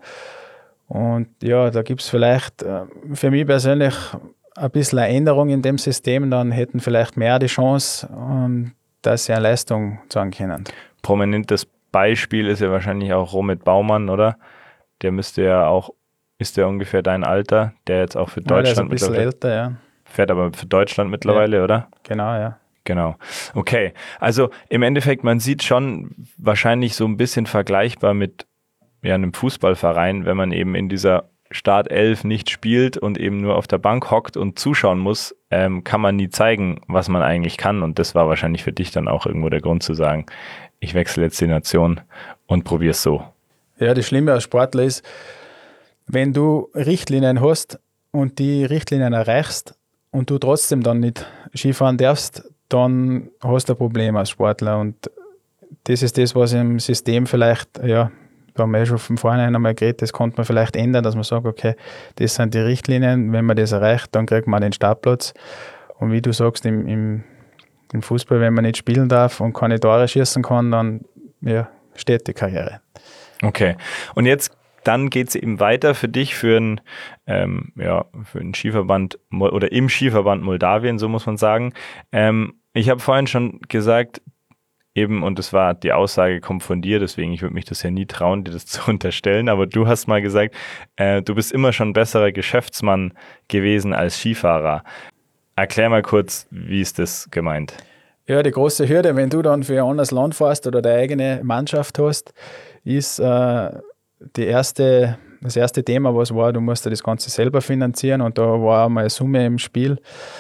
Und ja, da gibt es vielleicht für mich persönlich ein bisschen eine Änderung in dem System, dann hätten vielleicht mehr die Chance, dass sie eine Leistung zeigen können. Prominentes Beispiel ist ja wahrscheinlich auch Romit Baumann, oder? Der müsste ja auch, ist der ungefähr dein Alter, der jetzt auch für Deutschland ja, der ist ein bisschen älter, ja. Fährt aber für Deutschland mittlerweile, ja, oder? Genau, ja. Genau. Okay. Also im Endeffekt, man sieht schon wahrscheinlich so ein bisschen vergleichbar mit ja, einem Fußballverein, wenn man eben in dieser Startelf nicht spielt und eben nur auf der Bank hockt und zuschauen muss, ähm, kann man nie zeigen, was man eigentlich kann. Und das war wahrscheinlich für dich dann auch irgendwo der Grund zu sagen, ich wechsle jetzt die Nation und probiere es so. Ja, das Schlimme als Sportler ist, wenn du Richtlinien hast und die Richtlinien erreichst und du trotzdem dann nicht Skifahren darfst, dann hast du ein Problem als Sportler. Und das ist das, was im System vielleicht, ja, da haben wir ja schon von vornherein einmal geredet, das konnte man vielleicht ändern, dass man sagt, okay, das sind die Richtlinien, wenn man das erreicht, dann kriegt man den Startplatz. Und wie du sagst, im, im, im Fußball, wenn man nicht spielen darf und keine Tore schießen kann, dann ja, steht die Karriere. Okay, und jetzt dann geht es eben weiter für dich für einen, ähm, ja, für einen Skiverband oder im Skiverband Moldawien, so muss man sagen. Ähm, ich habe vorhin schon gesagt, eben, und das war, die Aussage kommt von dir, deswegen, ich würde mich das ja nie trauen, dir das zu unterstellen, aber du hast mal gesagt, äh, du bist immer schon besserer Geschäftsmann gewesen als Skifahrer. Erklär mal kurz, wie ist das gemeint? Ja, die große Hürde, wenn du dann für ein anderes Land fährst oder deine eigene Mannschaft hast, ist äh, die erste, das erste Thema, was war, du musst ja das Ganze selber finanzieren und da war einmal eine Summe im Spiel,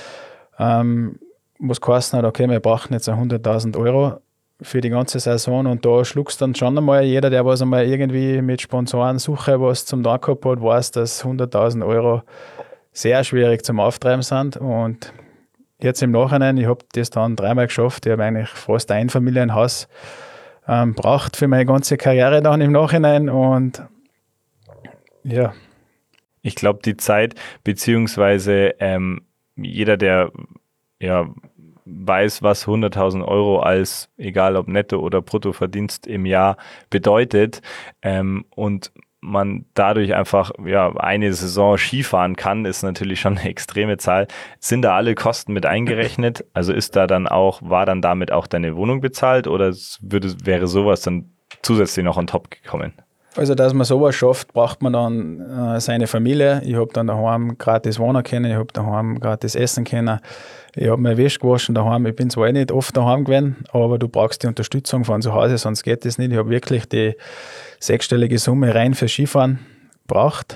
ähm, was geheißen hat, okay, wir brauchen jetzt hunderttausend Euro für die ganze Saison und da schluckst dann schon einmal jeder, der was einmal irgendwie mit Sponsorensuche was zum Tag gehabt hat, weiß, dass hunderttausend Euro sehr schwierig zum Auftreiben sind und jetzt im Nachhinein, ich habe das dann dreimal geschafft, ich habe eigentlich fast ein Familienhaus ähm, braucht für meine ganze Karriere dann im Nachhinein und ja. Ich glaube, die Zeit, beziehungsweise ähm, jeder, der ja weiß, was hunderttausend Euro als, egal ob Netto- oder Bruttoverdienst im Jahr bedeutet ähm, und man dadurch einfach ja eine Saison Skifahren kann, ist natürlich schon eine extreme Zahl. Sind da alle Kosten mit eingerechnet? Also ist da dann auch, war dann damit auch deine Wohnung bezahlt oder würde, wäre sowas dann zusätzlich noch on top gekommen? Also, dass man sowas schafft, braucht man dann äh, seine Familie. Ich habe dann daheim gratis wohnen können, ich habe daheim gratis essen können, ich habe meine Wäsche gewaschen daheim. Ich bin zwar nicht oft daheim gewesen, aber du brauchst die Unterstützung von zu Hause, sonst geht das nicht. Ich habe wirklich die sechsstellige Summe rein für Skifahren gebraucht.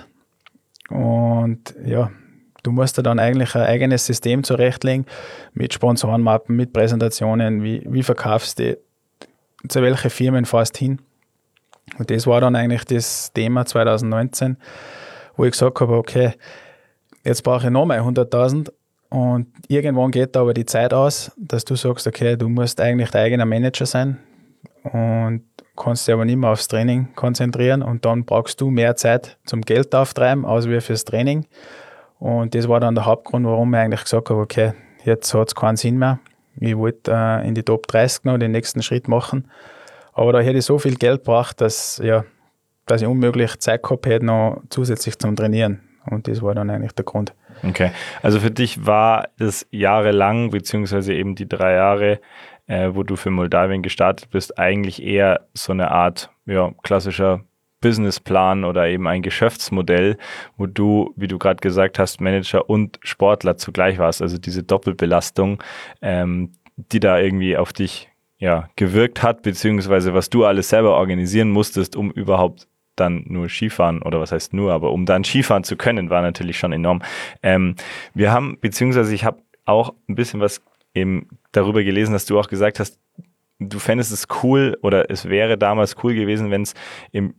Und ja, du musst da dann eigentlich ein eigenes System zurechtlegen mit Sponsorenmappen, mit Präsentationen, wie, wie verkaufst du, zu welchen Firmen fährst hin. Und das war dann eigentlich das Thema zwanzig neunzehn, wo ich gesagt habe, okay, jetzt brauche ich nochmal hunderttausend und irgendwann geht da aber die Zeit aus, dass du sagst, okay, du musst eigentlich dein eigener Manager sein und kannst dich aber nicht mehr aufs Training konzentrieren und dann brauchst du mehr Zeit zum Geld auftreiben, als wie fürs Training. Und das war dann der Hauptgrund, warum ich eigentlich gesagt habe, okay, jetzt hat es keinen Sinn mehr. Ich wollte äh, in die Top dreißig noch den nächsten Schritt machen. Aber da hätte ich so viel Geld gebraucht, dass, ja, dass ich unmöglich Zeit gehabt hätte, noch zusätzlich zum Trainieren. Und das war dann eigentlich der Grund. Okay, also für dich war es jahrelang, beziehungsweise eben die drei Jahre, äh, wo du für Moldawien gestartet bist, eigentlich eher so eine Art ja, klassischer Businessplan oder eben ein Geschäftsmodell, wo du, wie du gerade gesagt hast, Manager und Sportler zugleich warst. Also diese Doppelbelastung, ähm, die da irgendwie auf dich ja, gewirkt hat, beziehungsweise was du alles selber organisieren musstest, um überhaupt dann nur Skifahren, oder was heißt nur, aber um dann Skifahren zu können, war natürlich schon enorm. Ähm, wir haben, beziehungsweise ich habe auch ein bisschen was eben darüber gelesen, dass du auch gesagt hast, du fändest es cool oder es wäre damals cool gewesen, wenn es im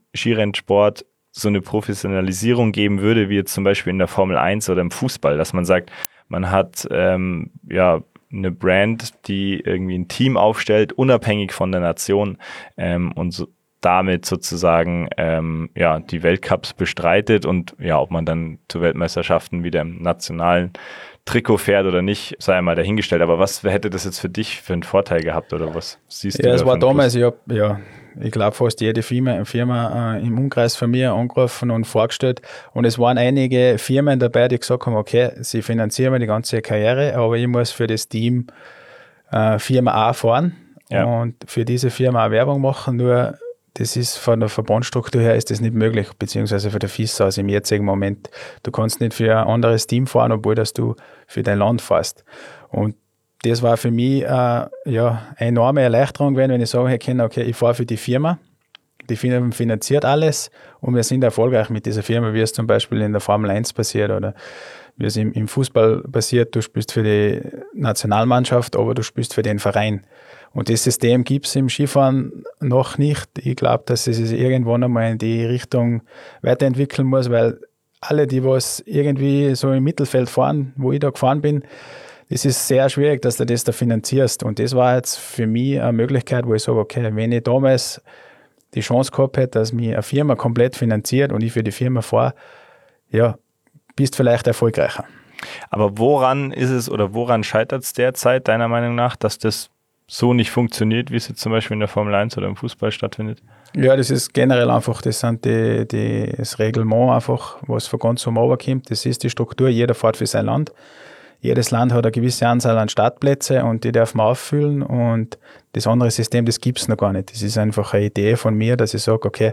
Skirennsport so eine Professionalisierung geben würde, wie jetzt zum Beispiel in der Formel eins oder im Fußball, dass man sagt, man hat ähm, ja eine Brand, die irgendwie ein Team aufstellt, unabhängig von der Nation ähm, und so, damit sozusagen ähm, ja die Weltcups bestreitet und ja, ob man dann zu Weltmeisterschaften wieder im nationalen Trikot fährt oder nicht, sei einmal dahingestellt. Aber was hätte das jetzt für dich für einen Vorteil gehabt oder was siehst du? Ja, da es war für einen damals, Plus? ich habe, ja, ich glaube fast jede Firma, Firma äh, im Umkreis von mir angerufen und vorgestellt und es waren einige Firmen dabei, die gesagt haben, okay, sie finanzieren mir die ganze Karriere, aber ich muss für das Team äh, Firma A fahren Ja. und für diese Firma auch Werbung machen, nur das ist von der Verbandsstruktur her ist das nicht möglich, beziehungsweise für der F I S aus im jetzigen Moment. Du kannst nicht für ein anderes Team fahren, obwohl dass du für dein Land fährst. Und das war für mich äh, ja, eine enorme Erleichterung gewesen, wenn ich sagen kann, okay, ich fahre für die Firma, die Firma finanziert alles und wir sind erfolgreich mit dieser Firma, wie es zum Beispiel in der Formel eins passiert oder wie es im, im Fußball passiert. Du spielst für die Nationalmannschaft, aber du spielst für den Verein. Und das System gibt es im Skifahren noch nicht. Ich glaube, dass es sich irgendwann einmal in die Richtung weiterentwickeln muss, weil alle, die was irgendwie so im Mittelfeld fahren, wo ich da gefahren bin, es ist sehr schwierig, dass du das da finanzierst. Und das war jetzt für mich eine Möglichkeit, wo ich sage, okay, wenn ich damals die Chance gehabt hätte, dass mich eine Firma komplett finanziert und ich für die Firma fahre, ja, bist vielleicht erfolgreicher. Aber woran ist es oder woran scheitert es derzeit, deiner Meinung nach, dass das so nicht funktioniert, wie es jetzt zum Beispiel in der Formel eins oder im Fußball stattfindet? Ja, das ist generell einfach, das sind die, die, das Reglement einfach, was von ganz oben runterkommt. Das ist die Struktur, jeder fährt für sein Land. Jedes Land hat eine gewisse Anzahl an Startplätze und die darf man auffüllen und das andere System, das gibt es noch gar nicht. Das ist einfach eine Idee von mir, dass ich sage, okay,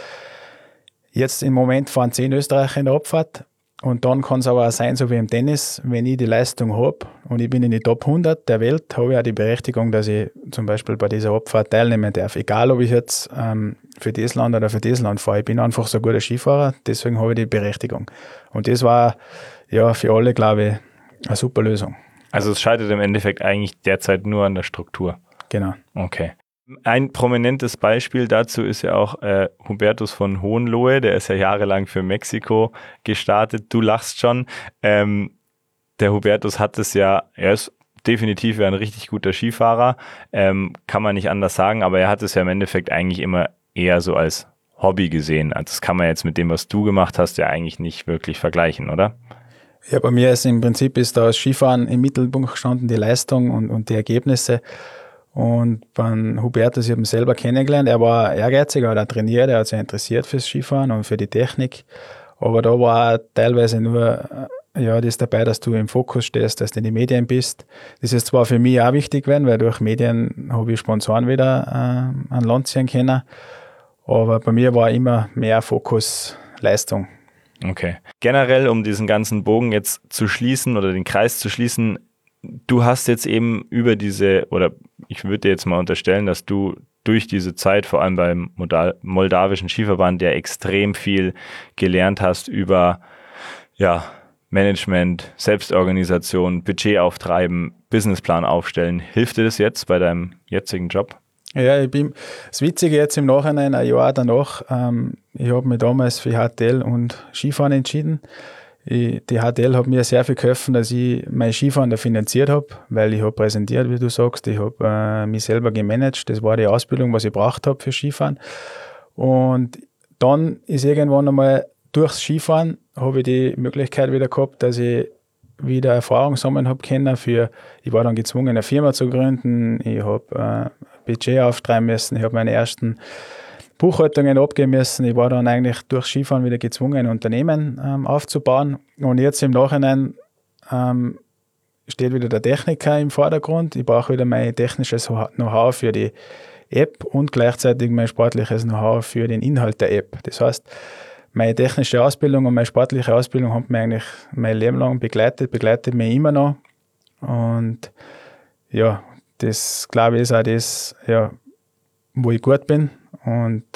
jetzt im Moment fahren zehn Österreicher in der Abfahrt und dann kann es aber auch sein, so wie im Tennis, wenn ich die Leistung habe und ich bin in die Top hundert der Welt, habe ich auch die Berechtigung, dass ich zum Beispiel bei dieser Abfahrt teilnehmen darf. Egal, ob ich jetzt ähm, für das Land oder für das Land fahre. Ich bin einfach so ein guter Skifahrer, deswegen habe ich die Berechtigung. Und das war ja für alle, glaube ich, eine super Lösung. Also es scheitert im Endeffekt eigentlich derzeit nur an der Struktur. Genau. Okay. Ein prominentes Beispiel dazu ist ja auch äh, Hubertus von Hohenlohe, der ist ja jahrelang für Mexiko gestartet. Du lachst schon. Ähm, der Hubertus hat es ja, er ist definitiv ein richtig guter Skifahrer, ähm, kann man nicht anders sagen, aber er hat es ja im Endeffekt eigentlich immer eher so als Hobby gesehen. Also das kann man jetzt mit dem, was du gemacht hast, ja eigentlich nicht wirklich vergleichen, oder? Ja, bei mir ist im Prinzip ist da das Skifahren im Mittelpunkt gestanden, die Leistung und, und die Ergebnisse. Und beim Hubertus, ich habe ihn selber kennengelernt, er war ehrgeizig, er hat auch trainiert, er hat sich interessiert fürs Skifahren und für die Technik. Aber da war teilweise nur ja, das dabei, dass du im Fokus stehst, dass du in den Medien bist. Das ist zwar für mich auch wichtig gewesen, weil durch Medien habe ich Sponsoren wieder äh, an Land ziehen können. Aber bei mir war immer mehr Fokus Leistung. Okay. Generell, um diesen ganzen Bogen jetzt zu schließen oder den Kreis zu schließen, du hast jetzt eben über diese, oder ich würde dir jetzt mal unterstellen, dass du durch diese Zeit, vor allem beim moldawischen Skiverband, ja extrem viel gelernt hast über ja, Management, Selbstorganisation, Budget auftreiben, Businessplan aufstellen. Hilft dir das jetzt bei deinem jetzigen Job? Ja, ich bin, das Witzige jetzt im Nachhinein, ein Jahr danach, ähm, ich habe mich damals für H T L und Skifahren entschieden. Ich, die H T L hat mir sehr viel geholfen, dass ich mein Skifahren da finanziert habe, weil ich habe präsentiert, wie du sagst, ich habe äh, mich selber gemanagt, das war die Ausbildung, was ich braucht habe für Skifahren. Und dann ist irgendwann einmal durchs Skifahren, habe ich die Möglichkeit wieder gehabt, dass ich wieder Erfahrung sammeln habe können für, ich war dann gezwungen, eine Firma zu gründen, ich habe äh, Budget auftreiben müssen, ich habe meine ersten Buchhaltungen abgeben müssen, ich war dann eigentlich durch Skifahren wieder gezwungen, ein Unternehmen ähm, aufzubauen und jetzt im Nachhinein ähm, steht wieder der Techniker im Vordergrund, ich brauche wieder mein technisches Know-how für die App und gleichzeitig mein sportliches Know-how für den Inhalt der App. Das heißt, meine technische Ausbildung und meine sportliche Ausbildung haben mich eigentlich mein Leben lang begleitet, begleitet mich immer noch. Und ja, das glaube ich ist auch das, ja, wo ich gut bin. Und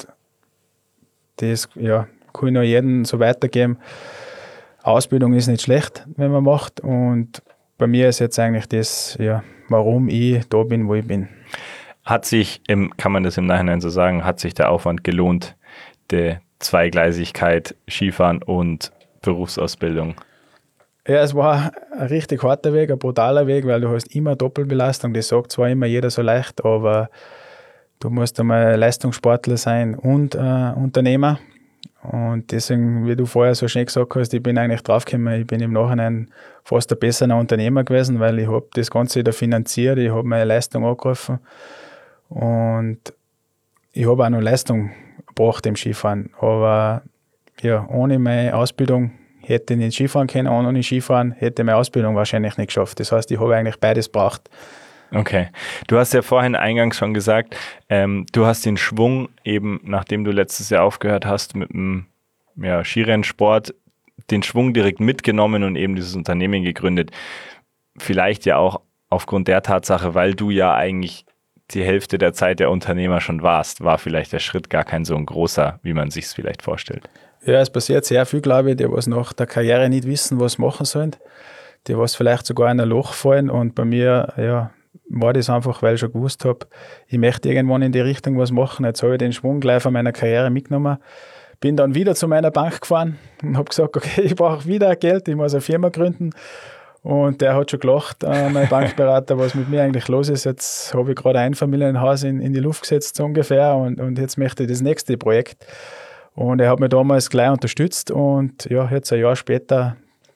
das ja, kann ich noch jedem so weitergeben. Ausbildung ist nicht schlecht, wenn man macht. Und bei mir ist jetzt eigentlich das, ja, warum ich da bin, wo ich bin. Hat sich, im, kann man das im Nachhinein so sagen, hat sich der Aufwand gelohnt, der Zweigleisigkeit, Skifahren und Berufsausbildung? Ja, es war ein richtig harter Weg, ein brutaler Weg, weil du hast immer Doppelbelastung. Das sagt zwar immer jeder so leicht, aber du musst einmal Leistungssportler sein und äh, Unternehmer. Und deswegen, wie du vorher so schön gesagt hast, ich bin eigentlich draufgekommen, ich bin im Nachhinein fast ein besserer Unternehmer gewesen, weil ich habe das Ganze da finanziert, ich habe meine Leistung angerufen und ich habe auch noch Leistung gebracht im Skifahren. Aber ja, ohne meine Ausbildung hätte ich nicht Skifahren können, ohne Skifahren hätte ich meine Ausbildung wahrscheinlich nicht geschafft. Das heißt, ich habe eigentlich beides gebraucht. Okay. Du hast ja vorhin eingangs schon gesagt, ähm, du hast den Schwung eben, nachdem du letztes Jahr aufgehört hast mit dem ja, Skirennsport, den Schwung direkt mitgenommen und eben dieses Unternehmen gegründet. Vielleicht ja auch aufgrund der Tatsache, weil du ja eigentlich die Hälfte der Zeit der Unternehmer schon warst, war vielleicht der Schritt gar kein so ein großer, wie man sich es vielleicht vorstellt. Ja, es passiert sehr viel, glaube ich, die was nach der Karriere nicht wissen, was sie machen sollen. Die was vielleicht sogar in ein Loch fallen und bei mir, ja, war das einfach, weil ich schon gewusst habe, ich möchte irgendwann in die Richtung was machen. Jetzt habe ich den Schwung gleich von meiner Karriere mitgenommen. Bin dann wieder zu meiner Bank gefahren und habe gesagt, okay, ich brauche wieder Geld, ich muss eine Firma gründen. Und der hat schon gelacht, äh, mein Bankberater, was mit mir eigentlich los ist. Jetzt habe ich gerade ein Einfamilienhaus in, in die Luft gesetzt, so ungefähr, und, und jetzt möchte ich das nächste Projekt. Und er hat mich damals gleich unterstützt und ja, jetzt ein Jahr später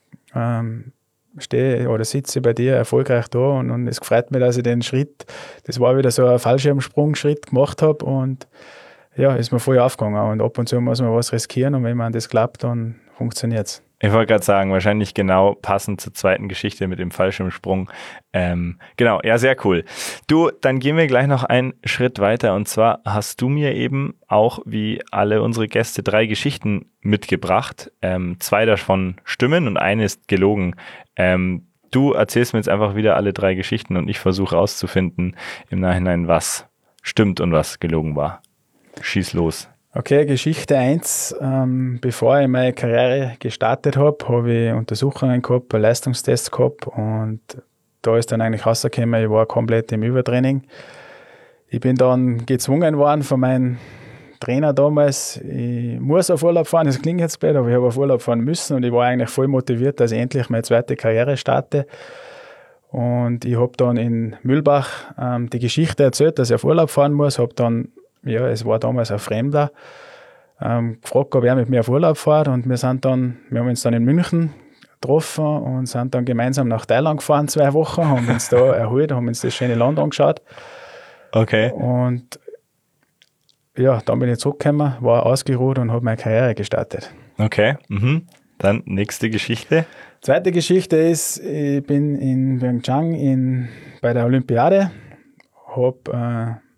ähm, stehe oder sitze bei dir erfolgreich da und, und es freut mich, dass ich den Schritt, das war wieder so ein Fallschirmsprungschritt gemacht habe und ja, ist mir voll aufgegangen und ab und zu muss man was riskieren und wenn man das klappt, dann funktioniert es. Ich wollte gerade sagen, wahrscheinlich genau passend zur zweiten Geschichte mit dem Fallschirmsprung. Ähm, genau, ja, sehr cool. Du, dann gehen wir gleich noch einen Schritt weiter und zwar hast du mir eben auch, wie alle unsere Gäste, drei Geschichten mitgebracht. Ähm, zwei davon stimmen und eine ist gelogen. Ähm, du erzählst mir jetzt einfach wieder alle drei Geschichten und ich versuche rauszufinden im Nachhinein, was stimmt und was gelogen war. Schieß los. Okay, Geschichte eins. Ähm, bevor ich meine Karriere gestartet habe, habe ich Untersuchungen gehabt, Leistungstests gehabt und da ist dann eigentlich rausgekommen, ich war komplett im Übertraining. Ich bin dann gezwungen worden von meinem Trainer damals, ich muss auf Urlaub fahren, das klingt jetzt blöd, aber ich habe auf Urlaub fahren müssen und ich war eigentlich voll motiviert, dass ich endlich meine zweite Karriere starte. Und ich habe dann in Mühlbach ähm, die Geschichte erzählt, dass ich auf Urlaub fahren muss, habe dann ja, es war damals ein Fremder, ähm, gefragt, ob er mit mir auf Urlaub fährt und wir sind dann, wir haben uns dann in München getroffen und sind dann gemeinsam nach Thailand gefahren, zwei Wochen, haben uns da erholt, haben uns das schöne Land angeschaut. Okay. Und ja, dann bin ich zurückgekommen, war ausgeruht und habe meine Karriere gestartet. Okay, mhm. Dann nächste Geschichte. Zweite Geschichte ist, ich bin in Pyeongchang in, bei der Olympiade, habe äh,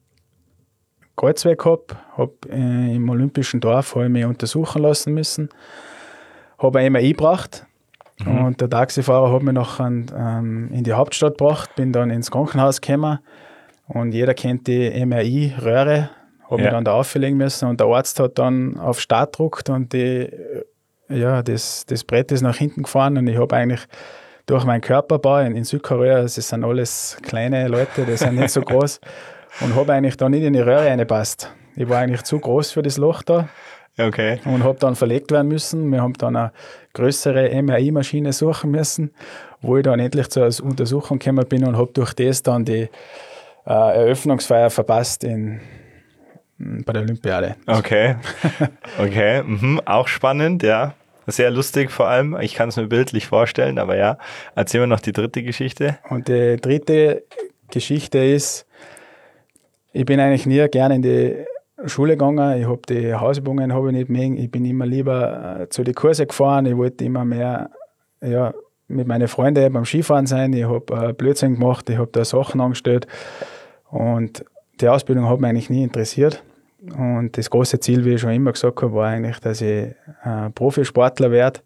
Kreuzweh gehabt, habe äh, im Olympischen Dorf hab ich mich untersuchen lassen müssen, habe ein M R I gebracht mhm. und der Taxifahrer hat mich nachher ähm, in die Hauptstadt gebracht, bin dann ins Krankenhaus gekommen und jeder kennt die M R I-Röhre, habe ja. mich dann da auflegen müssen und der Arzt hat dann auf Start gedrückt und die, ja, das, das Brett ist nach hinten gefahren und ich habe eigentlich durch meinen Körperbau in, in Südkorea, das sind alles kleine Leute, die sind nicht so groß, und habe eigentlich da nicht in die Röhre reingepasst. Ich war eigentlich zu groß für das Loch da. Okay. Und habe dann verlegt werden müssen. Wir haben dann eine größere M R I-Maschine suchen müssen, wo ich dann endlich zur Untersuchung gekommen bin und habe durch das dann die äh, Eröffnungsfeier verpasst in, bei der Olympiade. Okay. Okay. Mhm. Auch spannend, ja. Sehr lustig vor allem. Ich kann es mir bildlich vorstellen, aber ja. Erzähl mir noch die dritte Geschichte. Und die dritte Geschichte ist, ich bin eigentlich nie gerne in die Schule gegangen. Ich habe die Hausübungen habe ich nicht mögen. Ich bin immer lieber äh, zu den Kurse gefahren. Ich wollte immer mehr ja, mit meinen Freunden beim Skifahren sein. Ich habe äh, Blödsinn gemacht. Ich habe da Sachen angestellt. Und die Ausbildung hat mich eigentlich nie interessiert. Und das große Ziel, wie ich schon immer gesagt habe, war eigentlich, dass ich äh, Profisportler werde.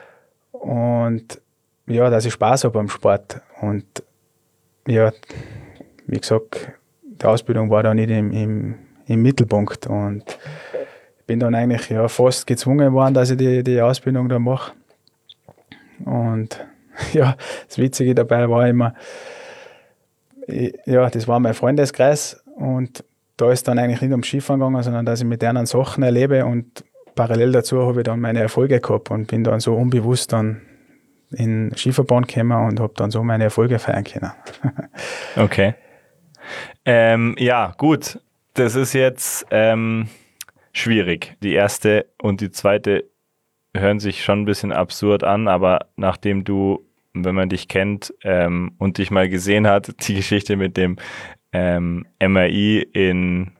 Und ja, dass ich Spaß habe am Sport. Und ja, wie gesagt, die Ausbildung war da nicht im, im, im Mittelpunkt und bin dann eigentlich ja, fast gezwungen worden, dass ich die, die Ausbildung da mache. Und ja, das Witzige dabei war immer, ich, ja, das war mein Freundeskreis und da ist dann eigentlich nicht ums Skifahren gegangen, sondern dass ich mit denen Sachen erlebe und parallel dazu habe ich dann meine Erfolge gehabt und bin dann so unbewusst dann in den Skiverband gekommen und habe dann so meine Erfolge feiern können. Okay. Ähm, ja, gut. Das ist jetzt ähm, schwierig. Die erste und die zweite hören sich schon ein bisschen absurd an, aber nachdem du, wenn man dich kennt ähm, und dich mal gesehen hat, die Geschichte mit dem ähm, M R I in,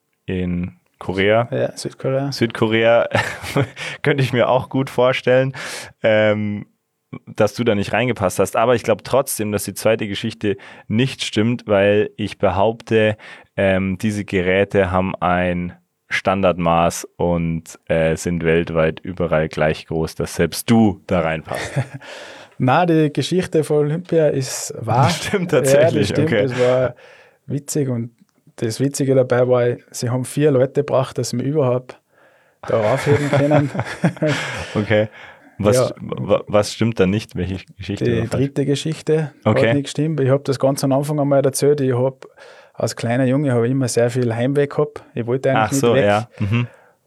in Korea, Ja, Südkorea. Südkorea, könnte ich mir auch gut vorstellen, ähm, dass du da nicht reingepasst hast. Aber ich glaube trotzdem, dass die zweite Geschichte nicht stimmt, weil ich behaupte, ähm, diese Geräte haben ein Standardmaß und äh, sind weltweit überall gleich groß, dass selbst du da reinpasst. Na, die Geschichte von Olympia ist wahr. Das stimmt tatsächlich. Ja, das stimmt. Okay. Das war witzig und das Witzige dabei war, sie haben vier Leute gebracht, dass sie mich überhaupt da aufheben können. Okay. Was, Ja. was stimmt da nicht? Welche Geschichte? Die war falsch? dritte Geschichte Okay. hat nicht gestimmt. Ich habe das ganz am Anfang einmal erzählt. Ich habe als kleiner Junge habe ich immer sehr viel Heimweh gehabt. Ich wollte eigentlich Ach so, nicht weg. ja. Mhm.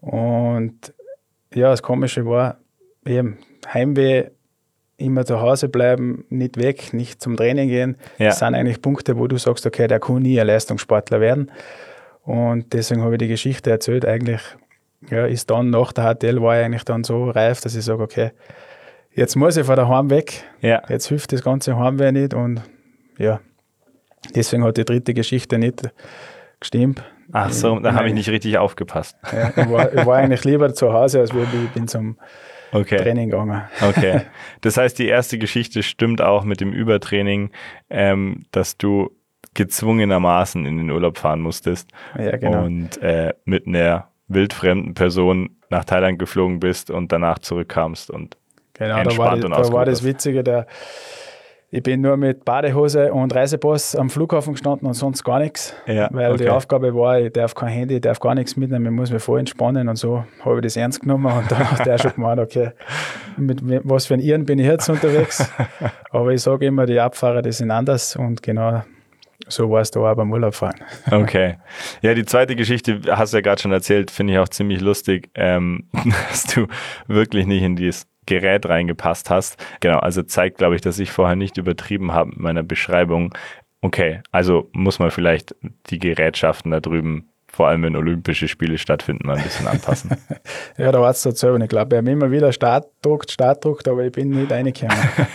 Und ja, das Komische war eben Heimweh, immer zu Hause bleiben, nicht weg, nicht zum Training gehen. Ja. Das sind eigentlich Punkte, wo du sagst, okay, der kann nie ein Leistungssportler werden. Und deswegen habe ich die Geschichte erzählt. Eigentlich ja, ist dann nach der H T L war ich eigentlich dann so reif, dass ich sage, okay, jetzt muss ich von daheim weg. Ja. Jetzt hilft das ganze Heimweh nicht. Und ja, deswegen hat die dritte Geschichte nicht gestimmt. Ach so, da Ich- habe ich nicht richtig aufgepasst. Ja, ich, war, ich war eigentlich lieber zu Hause, als wir- ich bin zum Okay. Training gegangen. Okay. Das heißt, die erste Geschichte stimmt auch mit dem Übertraining, ähm, dass du gezwungenermaßen in den Urlaub fahren musstest Ja, genau. und äh, mit einer wildfremden Person nach Thailand geflogen bist und danach zurückkamst. Und Genau, da entspannt war, die, und da war ausgeruht das hast. Witzige, der, ich bin nur mit Badehose und Reisepass am Flughafen gestanden und sonst gar nichts, Ja, weil okay. die Aufgabe war, ich darf kein Handy, ich darf gar nichts mitnehmen, ich muss mich voll entspannen und so habe ich das ernst genommen und dann hat der schon gemeint, okay, mit wem- was für ein Irren bin ich jetzt unterwegs, aber ich sage immer, die Abfahrer, die sind anders und genau so war es da auch beim Urlaubfahren. Okay. Ja, die zweite Geschichte hast du ja gerade schon erzählt, finde ich auch ziemlich lustig, ähm, dass du wirklich nicht in dieses Gerät reingepasst hast. Genau, also zeigt, glaube ich, dass ich vorher nicht übertrieben habe mit meiner Beschreibung. Okay, also muss man vielleicht die Gerätschaften da drüben, vor allem wenn Olympische Spiele stattfinden, mal ein bisschen anpassen. Ja, da war es so selber nicht. Ich glaube, ich habe immer wieder Start druckt, Start druckt, aber ich bin nicht reingekommen.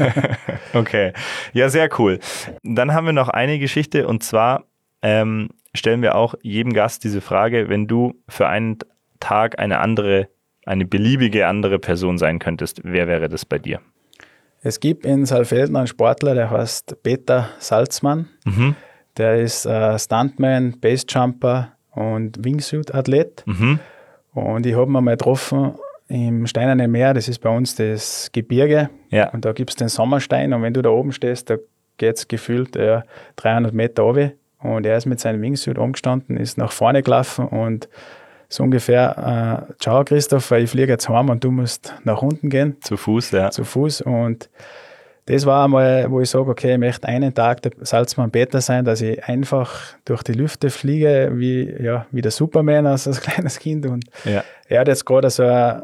Okay, ja, sehr cool. Dann haben wir noch eine Geschichte und zwar ähm, stellen wir auch jedem Gast diese Frage, wenn du für einen Tag eine andere, eine beliebige andere Person sein könntest, wer wäre das bei dir? Es gibt in Saalfelden einen Sportler, der heißt Peter Salzmann. Mhm. Der ist äh, Stuntman, Basejumper und Wingsuit-Athlet. Mhm. Und ich habe ihn mal getroffen im Steinernen Meer, das ist bei uns das Gebirge. Ja. Und da gibt es den Sommerstein und wenn du da oben stehst, da geht es gefühlt äh, dreihundert Meter runter. Und er ist mit seinem Wingsuit umgestanden, ist nach vorne gelaufen und so ungefähr, äh, ciao Christopher, ich fliege jetzt heim und du musst nach unten gehen, Zu Fuß, ja. zu Fuß. Und das war einmal, wo ich sage, okay, ich möchte einen Tag der Salzmann Peter sein, dass ich einfach durch die Lüfte fliege, wie, ja, wie der Superman als, als kleines Kind. Und Ja. er hat jetzt gerade so ein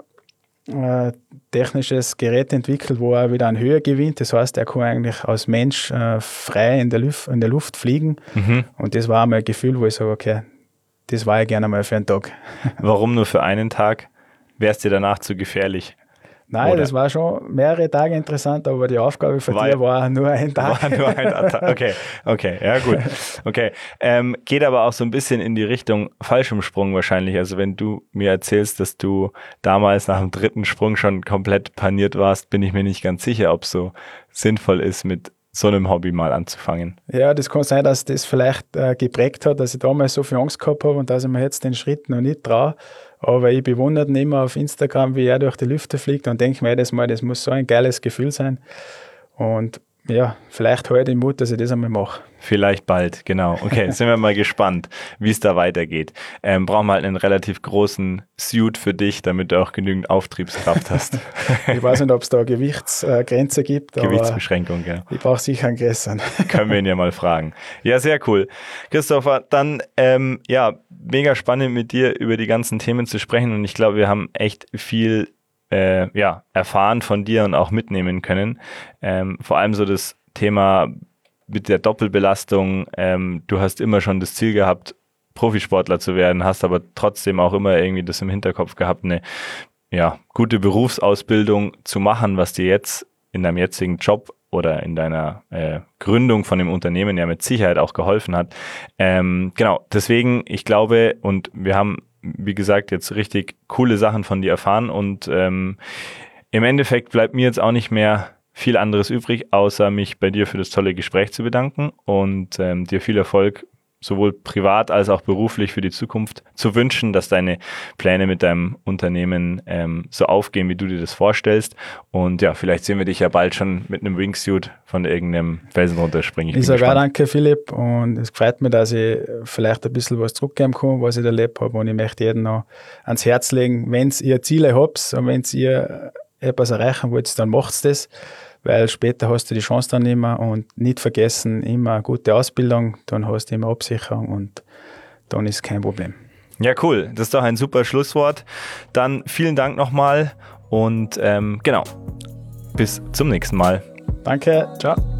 äh, technisches Gerät entwickelt, wo er wieder an Höhe gewinnt. Das heißt, er kann eigentlich als Mensch äh, frei in der, Luf- in der Luft fliegen. Mhm. Und das war einmal ein Gefühl, wo ich sage, okay, das war ich gerne mal für einen Tag. Warum nur für einen Tag? Wäre es dir danach zu gefährlich? Nein, Oder? das war schon mehrere Tage interessant, aber die Aufgabe für War- dir war nur ein Tag. War nur ein Tag. Okay, okay, ja gut. Okay, ähm, geht aber auch so ein bisschen in die Richtung Fallschirmsprung wahrscheinlich. Also wenn du mir erzählst, dass du damals nach dem dritten Sprung schon komplett paniert warst, bin ich mir nicht ganz sicher, ob es so sinnvoll ist, mit so einem Hobby mal anzufangen. Ja, das kann sein, dass das vielleicht äh, geprägt hat, dass ich damals so viel Angst gehabt habe und dass ich mir jetzt den Schritt noch nicht traue. Aber ich bewundere ihn immer auf Instagram, wie er durch die Lüfte fliegt und denke mir jedes Mal, das muss so ein geiles Gefühl sein. Und ja, vielleicht heute den Mut, dass ich das einmal mache. Vielleicht bald, genau. Okay, sind wir mal gespannt, wie es da weitergeht. Ähm, brauchen wir halt einen relativ großen Suit für dich, damit du auch genügend Auftriebskraft hast. Ich weiß nicht, ob es da eine Gewichtsgrenze gibt, aber Gewichtsbeschränkung, ja. ich brauche sicher einen größeren. Können wir ihn ja mal fragen. Ja, sehr cool. Christopher, dann, ähm, ja, mega spannend mit dir über die ganzen Themen zu sprechen und ich glaube, wir haben echt viel äh, ja, erfahren von dir und auch mitnehmen können. Ähm, vor allem so das Thema mit der Doppelbelastung. Ähm, du hast immer schon das Ziel gehabt, Profisportler zu werden, hast aber trotzdem auch immer irgendwie das im Hinterkopf gehabt, eine ja, gute Berufsausbildung zu machen, was dir jetzt in deinem jetzigen Job oder in deiner äh, Gründung von dem Unternehmen ja mit Sicherheit auch geholfen hat. Ähm, genau, deswegen, ich glaube, und wir haben, wie gesagt, jetzt richtig coole Sachen von dir erfahren und ähm, im Endeffekt bleibt mir jetzt auch nicht mehr viel anderes übrig, außer mich bei dir für das tolle Gespräch zu bedanken und ähm, dir viel Erfolg sowohl privat als auch beruflich für die Zukunft zu wünschen, dass deine Pläne mit deinem Unternehmen ähm, so aufgehen, wie du dir das vorstellst. Und ja, vielleicht sehen wir dich ja bald schon mit einem Wingsuit von irgendeinem Felsen runterspringen. Ich, ich sage auch danke, Philipp, und es freut mich, dass ich vielleicht ein bisschen was zurückgeben kann, was ich erlebt habe, und ich möchte jedem noch ans Herz legen, wenn ihr Ziele habt und wenn ihr etwas erreichen wollt, dann macht das, weil später hast du die Chance dann immer, und nicht vergessen, immer eine gute Ausbildung, dann hast du immer Absicherung und dann ist kein Problem. Ja, cool. Das ist doch ein super Schlusswort. Dann vielen Dank nochmal und ähm, genau, bis zum nächsten Mal. Danke, ciao.